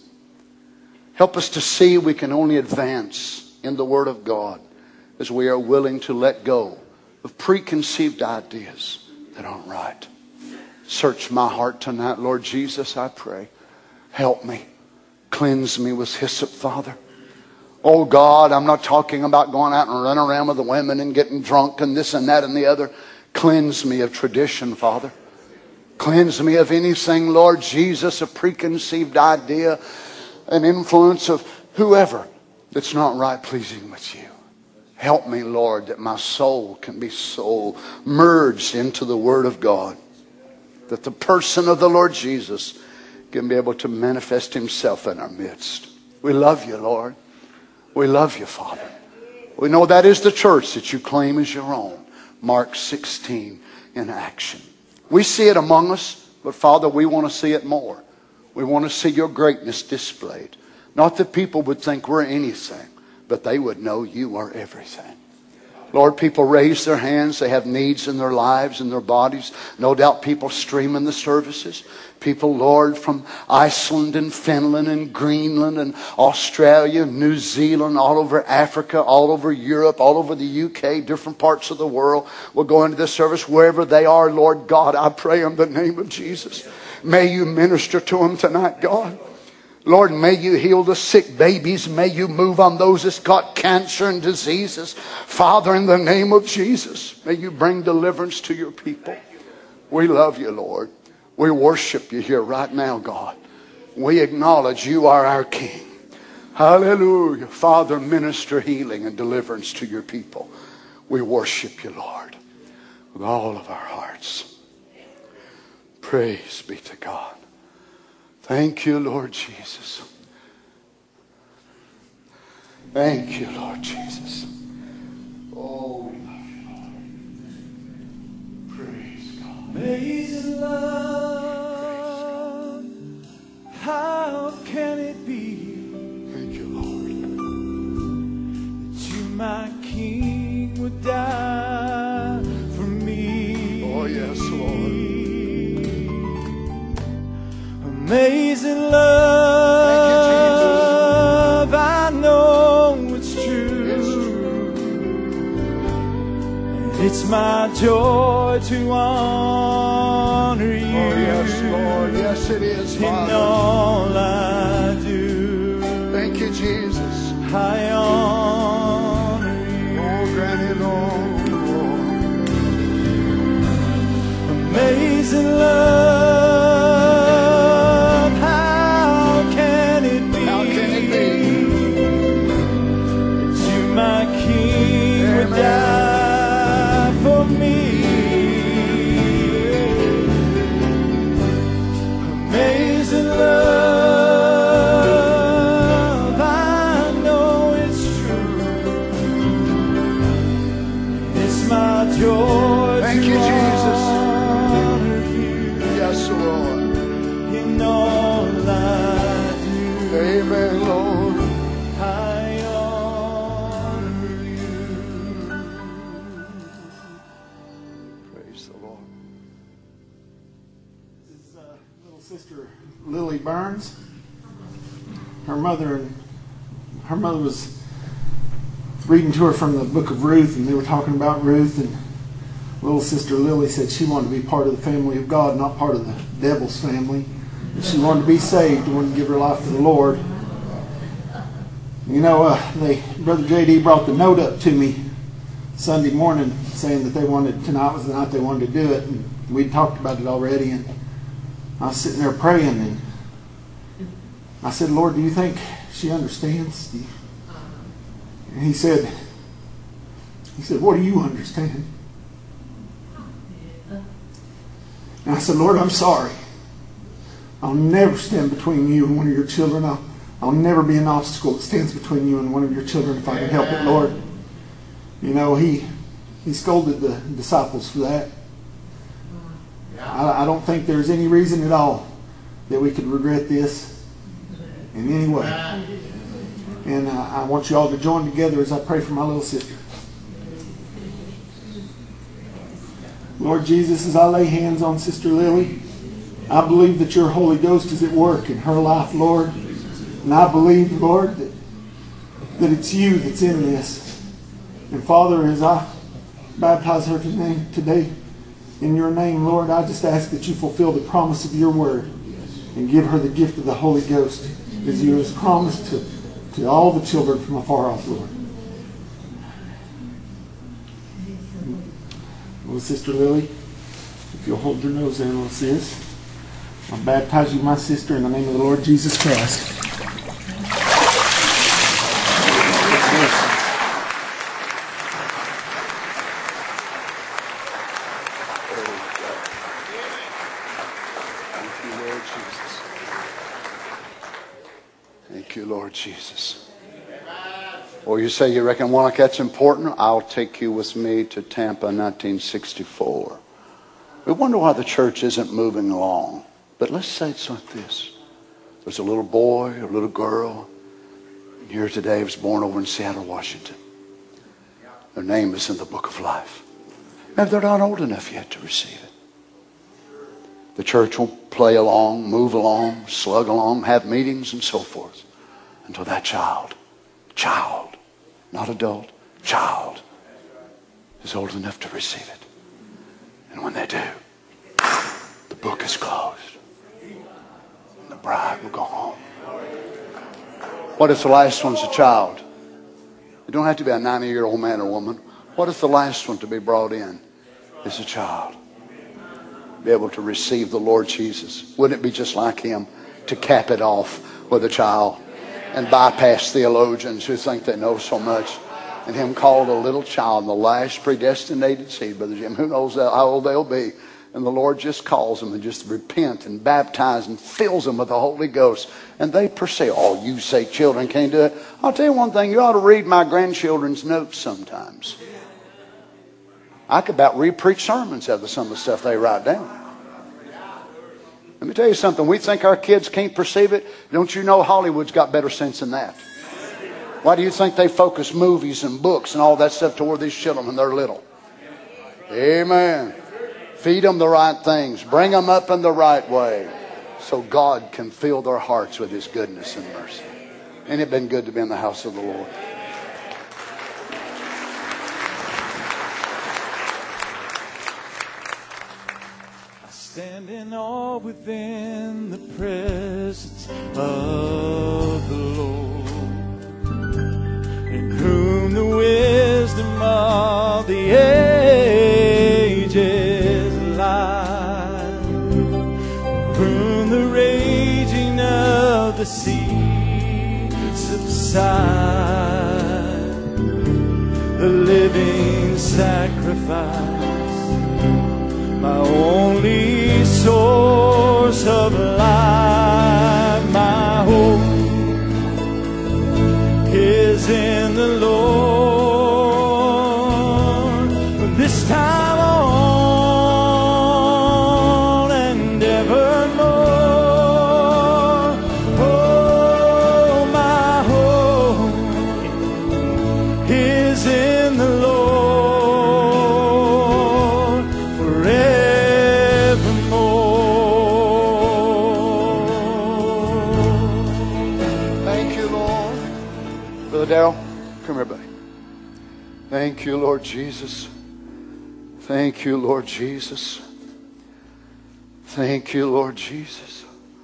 Help us to see we can only advance in the Word of God as we are willing to let go of preconceived ideas that aren't right. Search my heart tonight, Lord Jesus, I pray. Help me. Cleanse me with hyssop, Father. Oh God, I'm not talking about going out and running around with the women and getting drunk and this and that and the other. Cleanse me of tradition, Father. Cleanse me of anything, Lord Jesus, a preconceived idea, an influence of whoever that's not right pleasing with you. Help me, Lord, that my soul can be so merged into the Word of God, that the person of the Lord Jesus can be able to manifest Himself in our midst. We love you, Lord. We love you, Father. We know that is the church that you claim as your own. Mark 16 in action. We see it among us, but Father, we want to see it more. We want to see your greatness displayed. Not that people would think we're anything, but they would know you are everything. Lord, people raise their hands. They have needs in their lives and their bodies. No doubt people streaming the services. People, Lord, from Iceland and Finland and Greenland and Australia, New Zealand, all over Africa, all over Europe, all over the UK, different parts of the world will go into this service. Wherever they are, Lord God, I pray in the name of Jesus. May you minister to them tonight, God. Lord, may you heal the sick babies. May you move on those that's got cancer and diseases. Father, in the name of Jesus, may you bring deliverance to your people. We love you, Lord. We worship you here right now, God. We acknowledge you are our King. Hallelujah. Father, minister healing and deliverance to your people. We worship you, Lord, with all of our hearts. Praise be to God. Thank you, Lord Jesus. Thank you, Lord Jesus. Oh, we love you, Lord. Praise God. Amazing love, how can it be Thank you, Lord. that you, my King, would die for me? Oh, yes, Lord. Amazing love, I know it's true. It's my joy to honor you. Oh, yes, Lord. Yes, it is, In Father. all I do, Thank you, Jesus. I honor you. Oh, grant it all, Lord. Amazing love, how can it be? How can it be? That you, my King, would Amen. die for me. Amazing love, I know it's true. It's my joy Thank to you, Jesus. honor you Yes, Lord. in all I do. Amen, Lord. I honor you. Praise the Lord. This is little sister Lily Burns. Her mother was reading to her from the book of Ruth, and they were talking about Ruth, and little sister Lily said she wanted to be part of the family of God, not part of the devil's family. And she wanted to be saved, wanted to give her life to the Lord. You know, Brother J.D. brought the note up to me Sunday morning saying that tonight was the night they wanted to do it, and we'd talked about it already, and I was sitting there praying, and I said, Lord, do you think she understands? And he said, what do you understand? And I said, Lord, I'm sorry. I'll never stand between you and one of your children. I'll never be an obstacle that stands between you and one of your children if I can help it, Lord. You know, he scolded the disciples for that. I don't think there's any reason at all that we could regret this in any way. And I want you all to join together as I pray for my little sister. Lord Jesus, as I lay hands on Sister Lily, I believe that your Holy Ghost is at work in her life, Lord. And I believe, Lord, that it's you that's in this. And Father, as I baptize her today in your name, Lord, I just ask that you fulfill the promise of your word and give her the gift of the Holy Ghost as you have promised to all the children from afar off, Lord. Well, Sister Lily, if you'll hold your nose there, little sis, I'll baptize you, my sister, in the name of the Lord Jesus Christ. Thank you, Lord Jesus. Or you say you reckon one like that's important? I'll take you with me to Tampa, 1964. We wonder why the church isn't moving along. But let's say it's like this. There's a little boy or a little girl here today was born over in Seattle, Washington. Their name is in the book of life. Maybe they're not old enough yet to receive it. The church will play along, move along, slug along, have meetings and so forth until that child, not adult, child, is old enough to receive it. And when they do, the book is closed. And the bride will go home. What if the last one's a child? It don't have to be a 90-year-old man or woman. What if the last one to be brought in is a child? Be able to receive the Lord Jesus. Wouldn't it be just like him to cap it off with a child and bypass theologians who think they know so much, and him called a little child, the last predestinated seed, Brother Jim? Who knows how old they'll be? And the Lord just calls them and just repent and baptize and fills them with the Holy Ghost. And they perceive, oh, you say children can't do it. I'll tell you one thing, you ought to read my grandchildren's notes sometimes. I could about re-preach sermons out of some of the stuff they write down. Let me tell you something. We think our kids can't perceive it. Don't you know Hollywood's got better sense than that? Why do you think they focus movies and books and all that stuff toward these children when they're little? Amen. Feed them the right things. Bring them up in the right way so God can fill their hearts with his goodness and mercy. Ain't it been good to be in the house of the Lord? Stand in awe within the presence of the Lord, in whom the wisdom of the ages lies, in whom the raging of the sea subside, the living sacrifice, my only source of life. My hope is in the Lord from this time on and evermore. Oh, my hope is in the Lord forevermore. Thank you, Lord. Brother Darrell, come here, buddy. Thank you, Lord Jesus. Thank you, Lord Jesus. Thank you, Lord Jesus.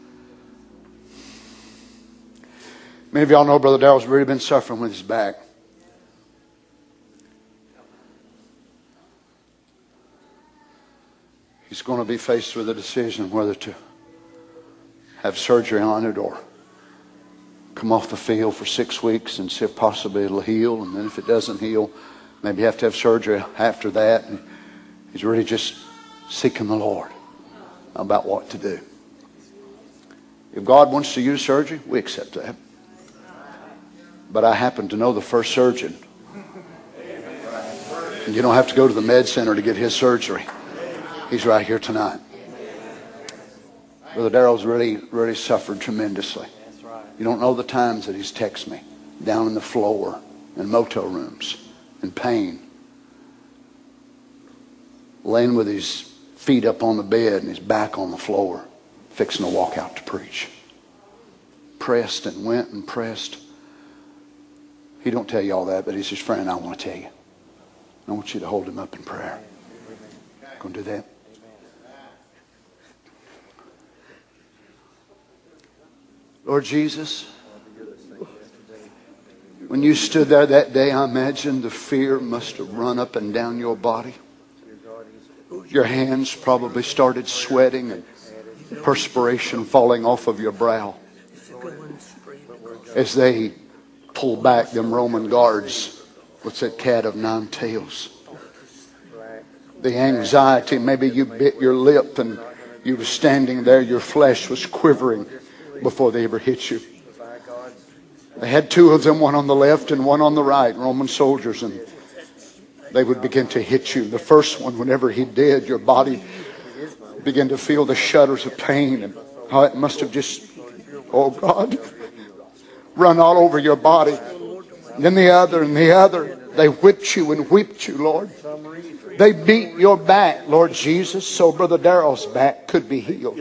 Many of y'all know Brother Darrell's really been suffering with his back. He's going to be faced with a decision whether to have surgery on it or come off the field for 6 weeks and see if possibly it'll heal. And then if it doesn't heal, maybe you have to have surgery after that. And he's really just seeking the Lord about what to do. If God wants to use surgery, we accept that. But I happen to know the first surgeon And you don't have to go to the med center to get his surgery. He's right here tonight. Brother Darrell's really suffered tremendously. You don't know the times that he's texted me down on the floor in motel rooms in pain, laying with his feet up on the bed and his back on the floor, fixing to walk out to preach. Pressed and went and pressed. He don't tell you all that, but he says, friend, I want to tell you. I want you to hold him up in prayer. Going to do that? Lord Jesus, when you stood there that day, I imagine the fear must have run up and down your body. Your hands probably started sweating and perspiration falling off of your brow as they pulled back them Roman guards. What's that cat of nine tails? The anxiety, maybe you bit your lip and you were standing there, your flesh was quivering before they ever hit you. They had two of them, one on the left and one on the right, Roman soldiers, and they would begin to hit you. The first one, whenever he did, your body began to feel the shudders of pain and how it must have just, oh God, run all over your body. And then the other and the other. They whipped you and whipped you, Lord. They beat your back, Lord Jesus, so Brother Darrell's back could be healed.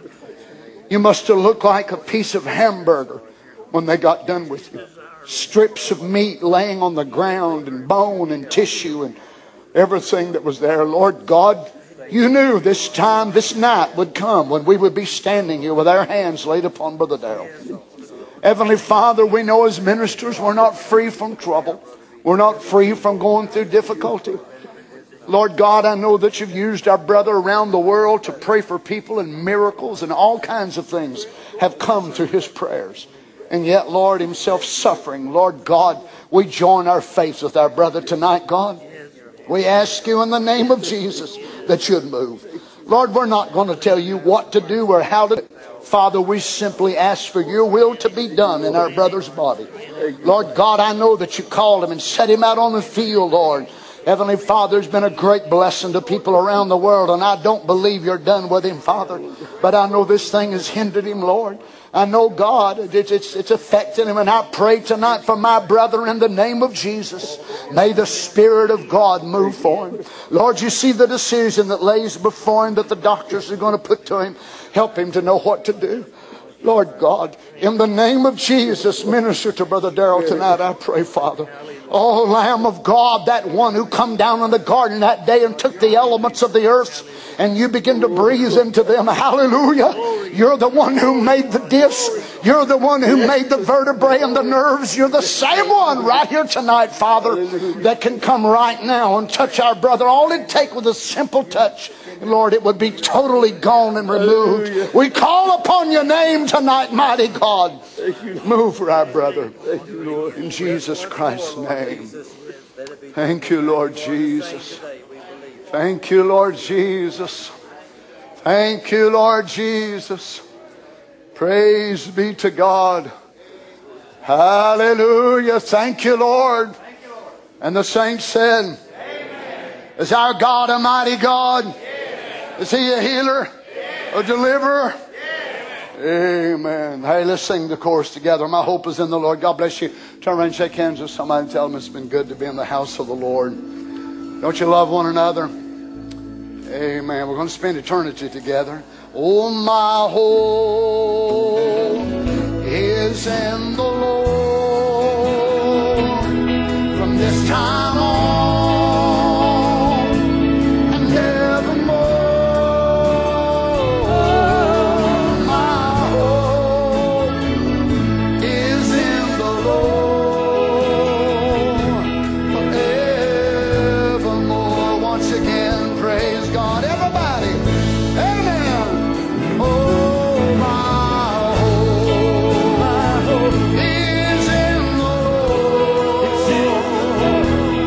You must have looked like a piece of hamburger when they got done with you. Strips of meat laying on the ground and bone and tissue and everything that was there. Lord God, you knew this time, this night would come when we would be standing here with our hands laid upon Brother Darrell. Heavenly Father, we know as ministers we're not free from trouble. We're not free from going through difficulty. Lord God, I know that you've used our brother around the world to pray for people, and miracles and all kinds of things have come through his prayers. And yet, Lord, himself suffering. Lord God, we join our faith with our brother tonight, God. We ask you in the name of Jesus that you'd move. Lord, we're not going to tell you what to do or how to do. Father, we simply ask for your will to be done in our brother's body. Lord God, I know that you called him and set him out on the field, Lord. Heavenly Father, there's been a great blessing to people around the world, and I don't believe you're done with him, Father. But I know this thing has hindered him, Lord. I know, God, it's affected him, and I pray tonight for my brother in the name of Jesus. May the Spirit of God move for him. Lord, you see the decision that lays before him that the doctors are going to put to him. Help him to know what to do. Lord God, in the name of Jesus, minister to Brother Darrell tonight, I pray, Father. Oh, Lamb of God, that one who come down in the garden that day and took the elements of the earth and you begin to breathe into them. Hallelujah. You're the one who made the disc. You're the one who made the vertebrae and the nerves. You're the same one right here tonight, Father, that can come right now and touch our brother. All it'd take was a simple touch. Lord, it would be totally gone and removed. We call upon your name tonight, mighty God. Move for our brother. In Jesus Christ's name. Thank you, Lord Jesus. Thank you, Lord Jesus. Thank you, Lord Jesus. Praise be to God. Hallelujah. Thank you, Lord. And the saints said, is our God a mighty God? Is he a healer? A deliverer? Amen. Hey, let's sing the chorus together. My hope is in the Lord. God bless you. Turn around and shake hands with somebody and tell them it's been good to be in the house of the Lord. Don't you love one another? Amen. We're going to spend eternity together. Oh, my hope is in the Lord. From this time on and evermore, my hope is in the Lord forevermore. Once again, praise God. Everybody, amen. Oh, my hope is in the Lord.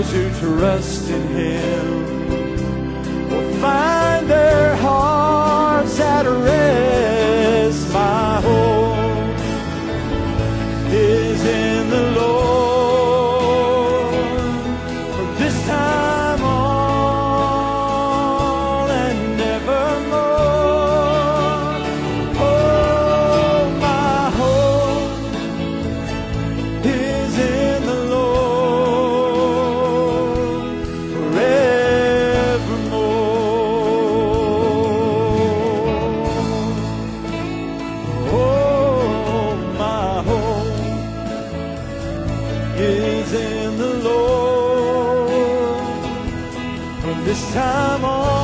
those who trust in Him will find their hearts at rest. My hope is in the Lord from this time on and evermore. Oh, my hope is in the Lord forevermore. Oh, my hope is in the Lord from this time on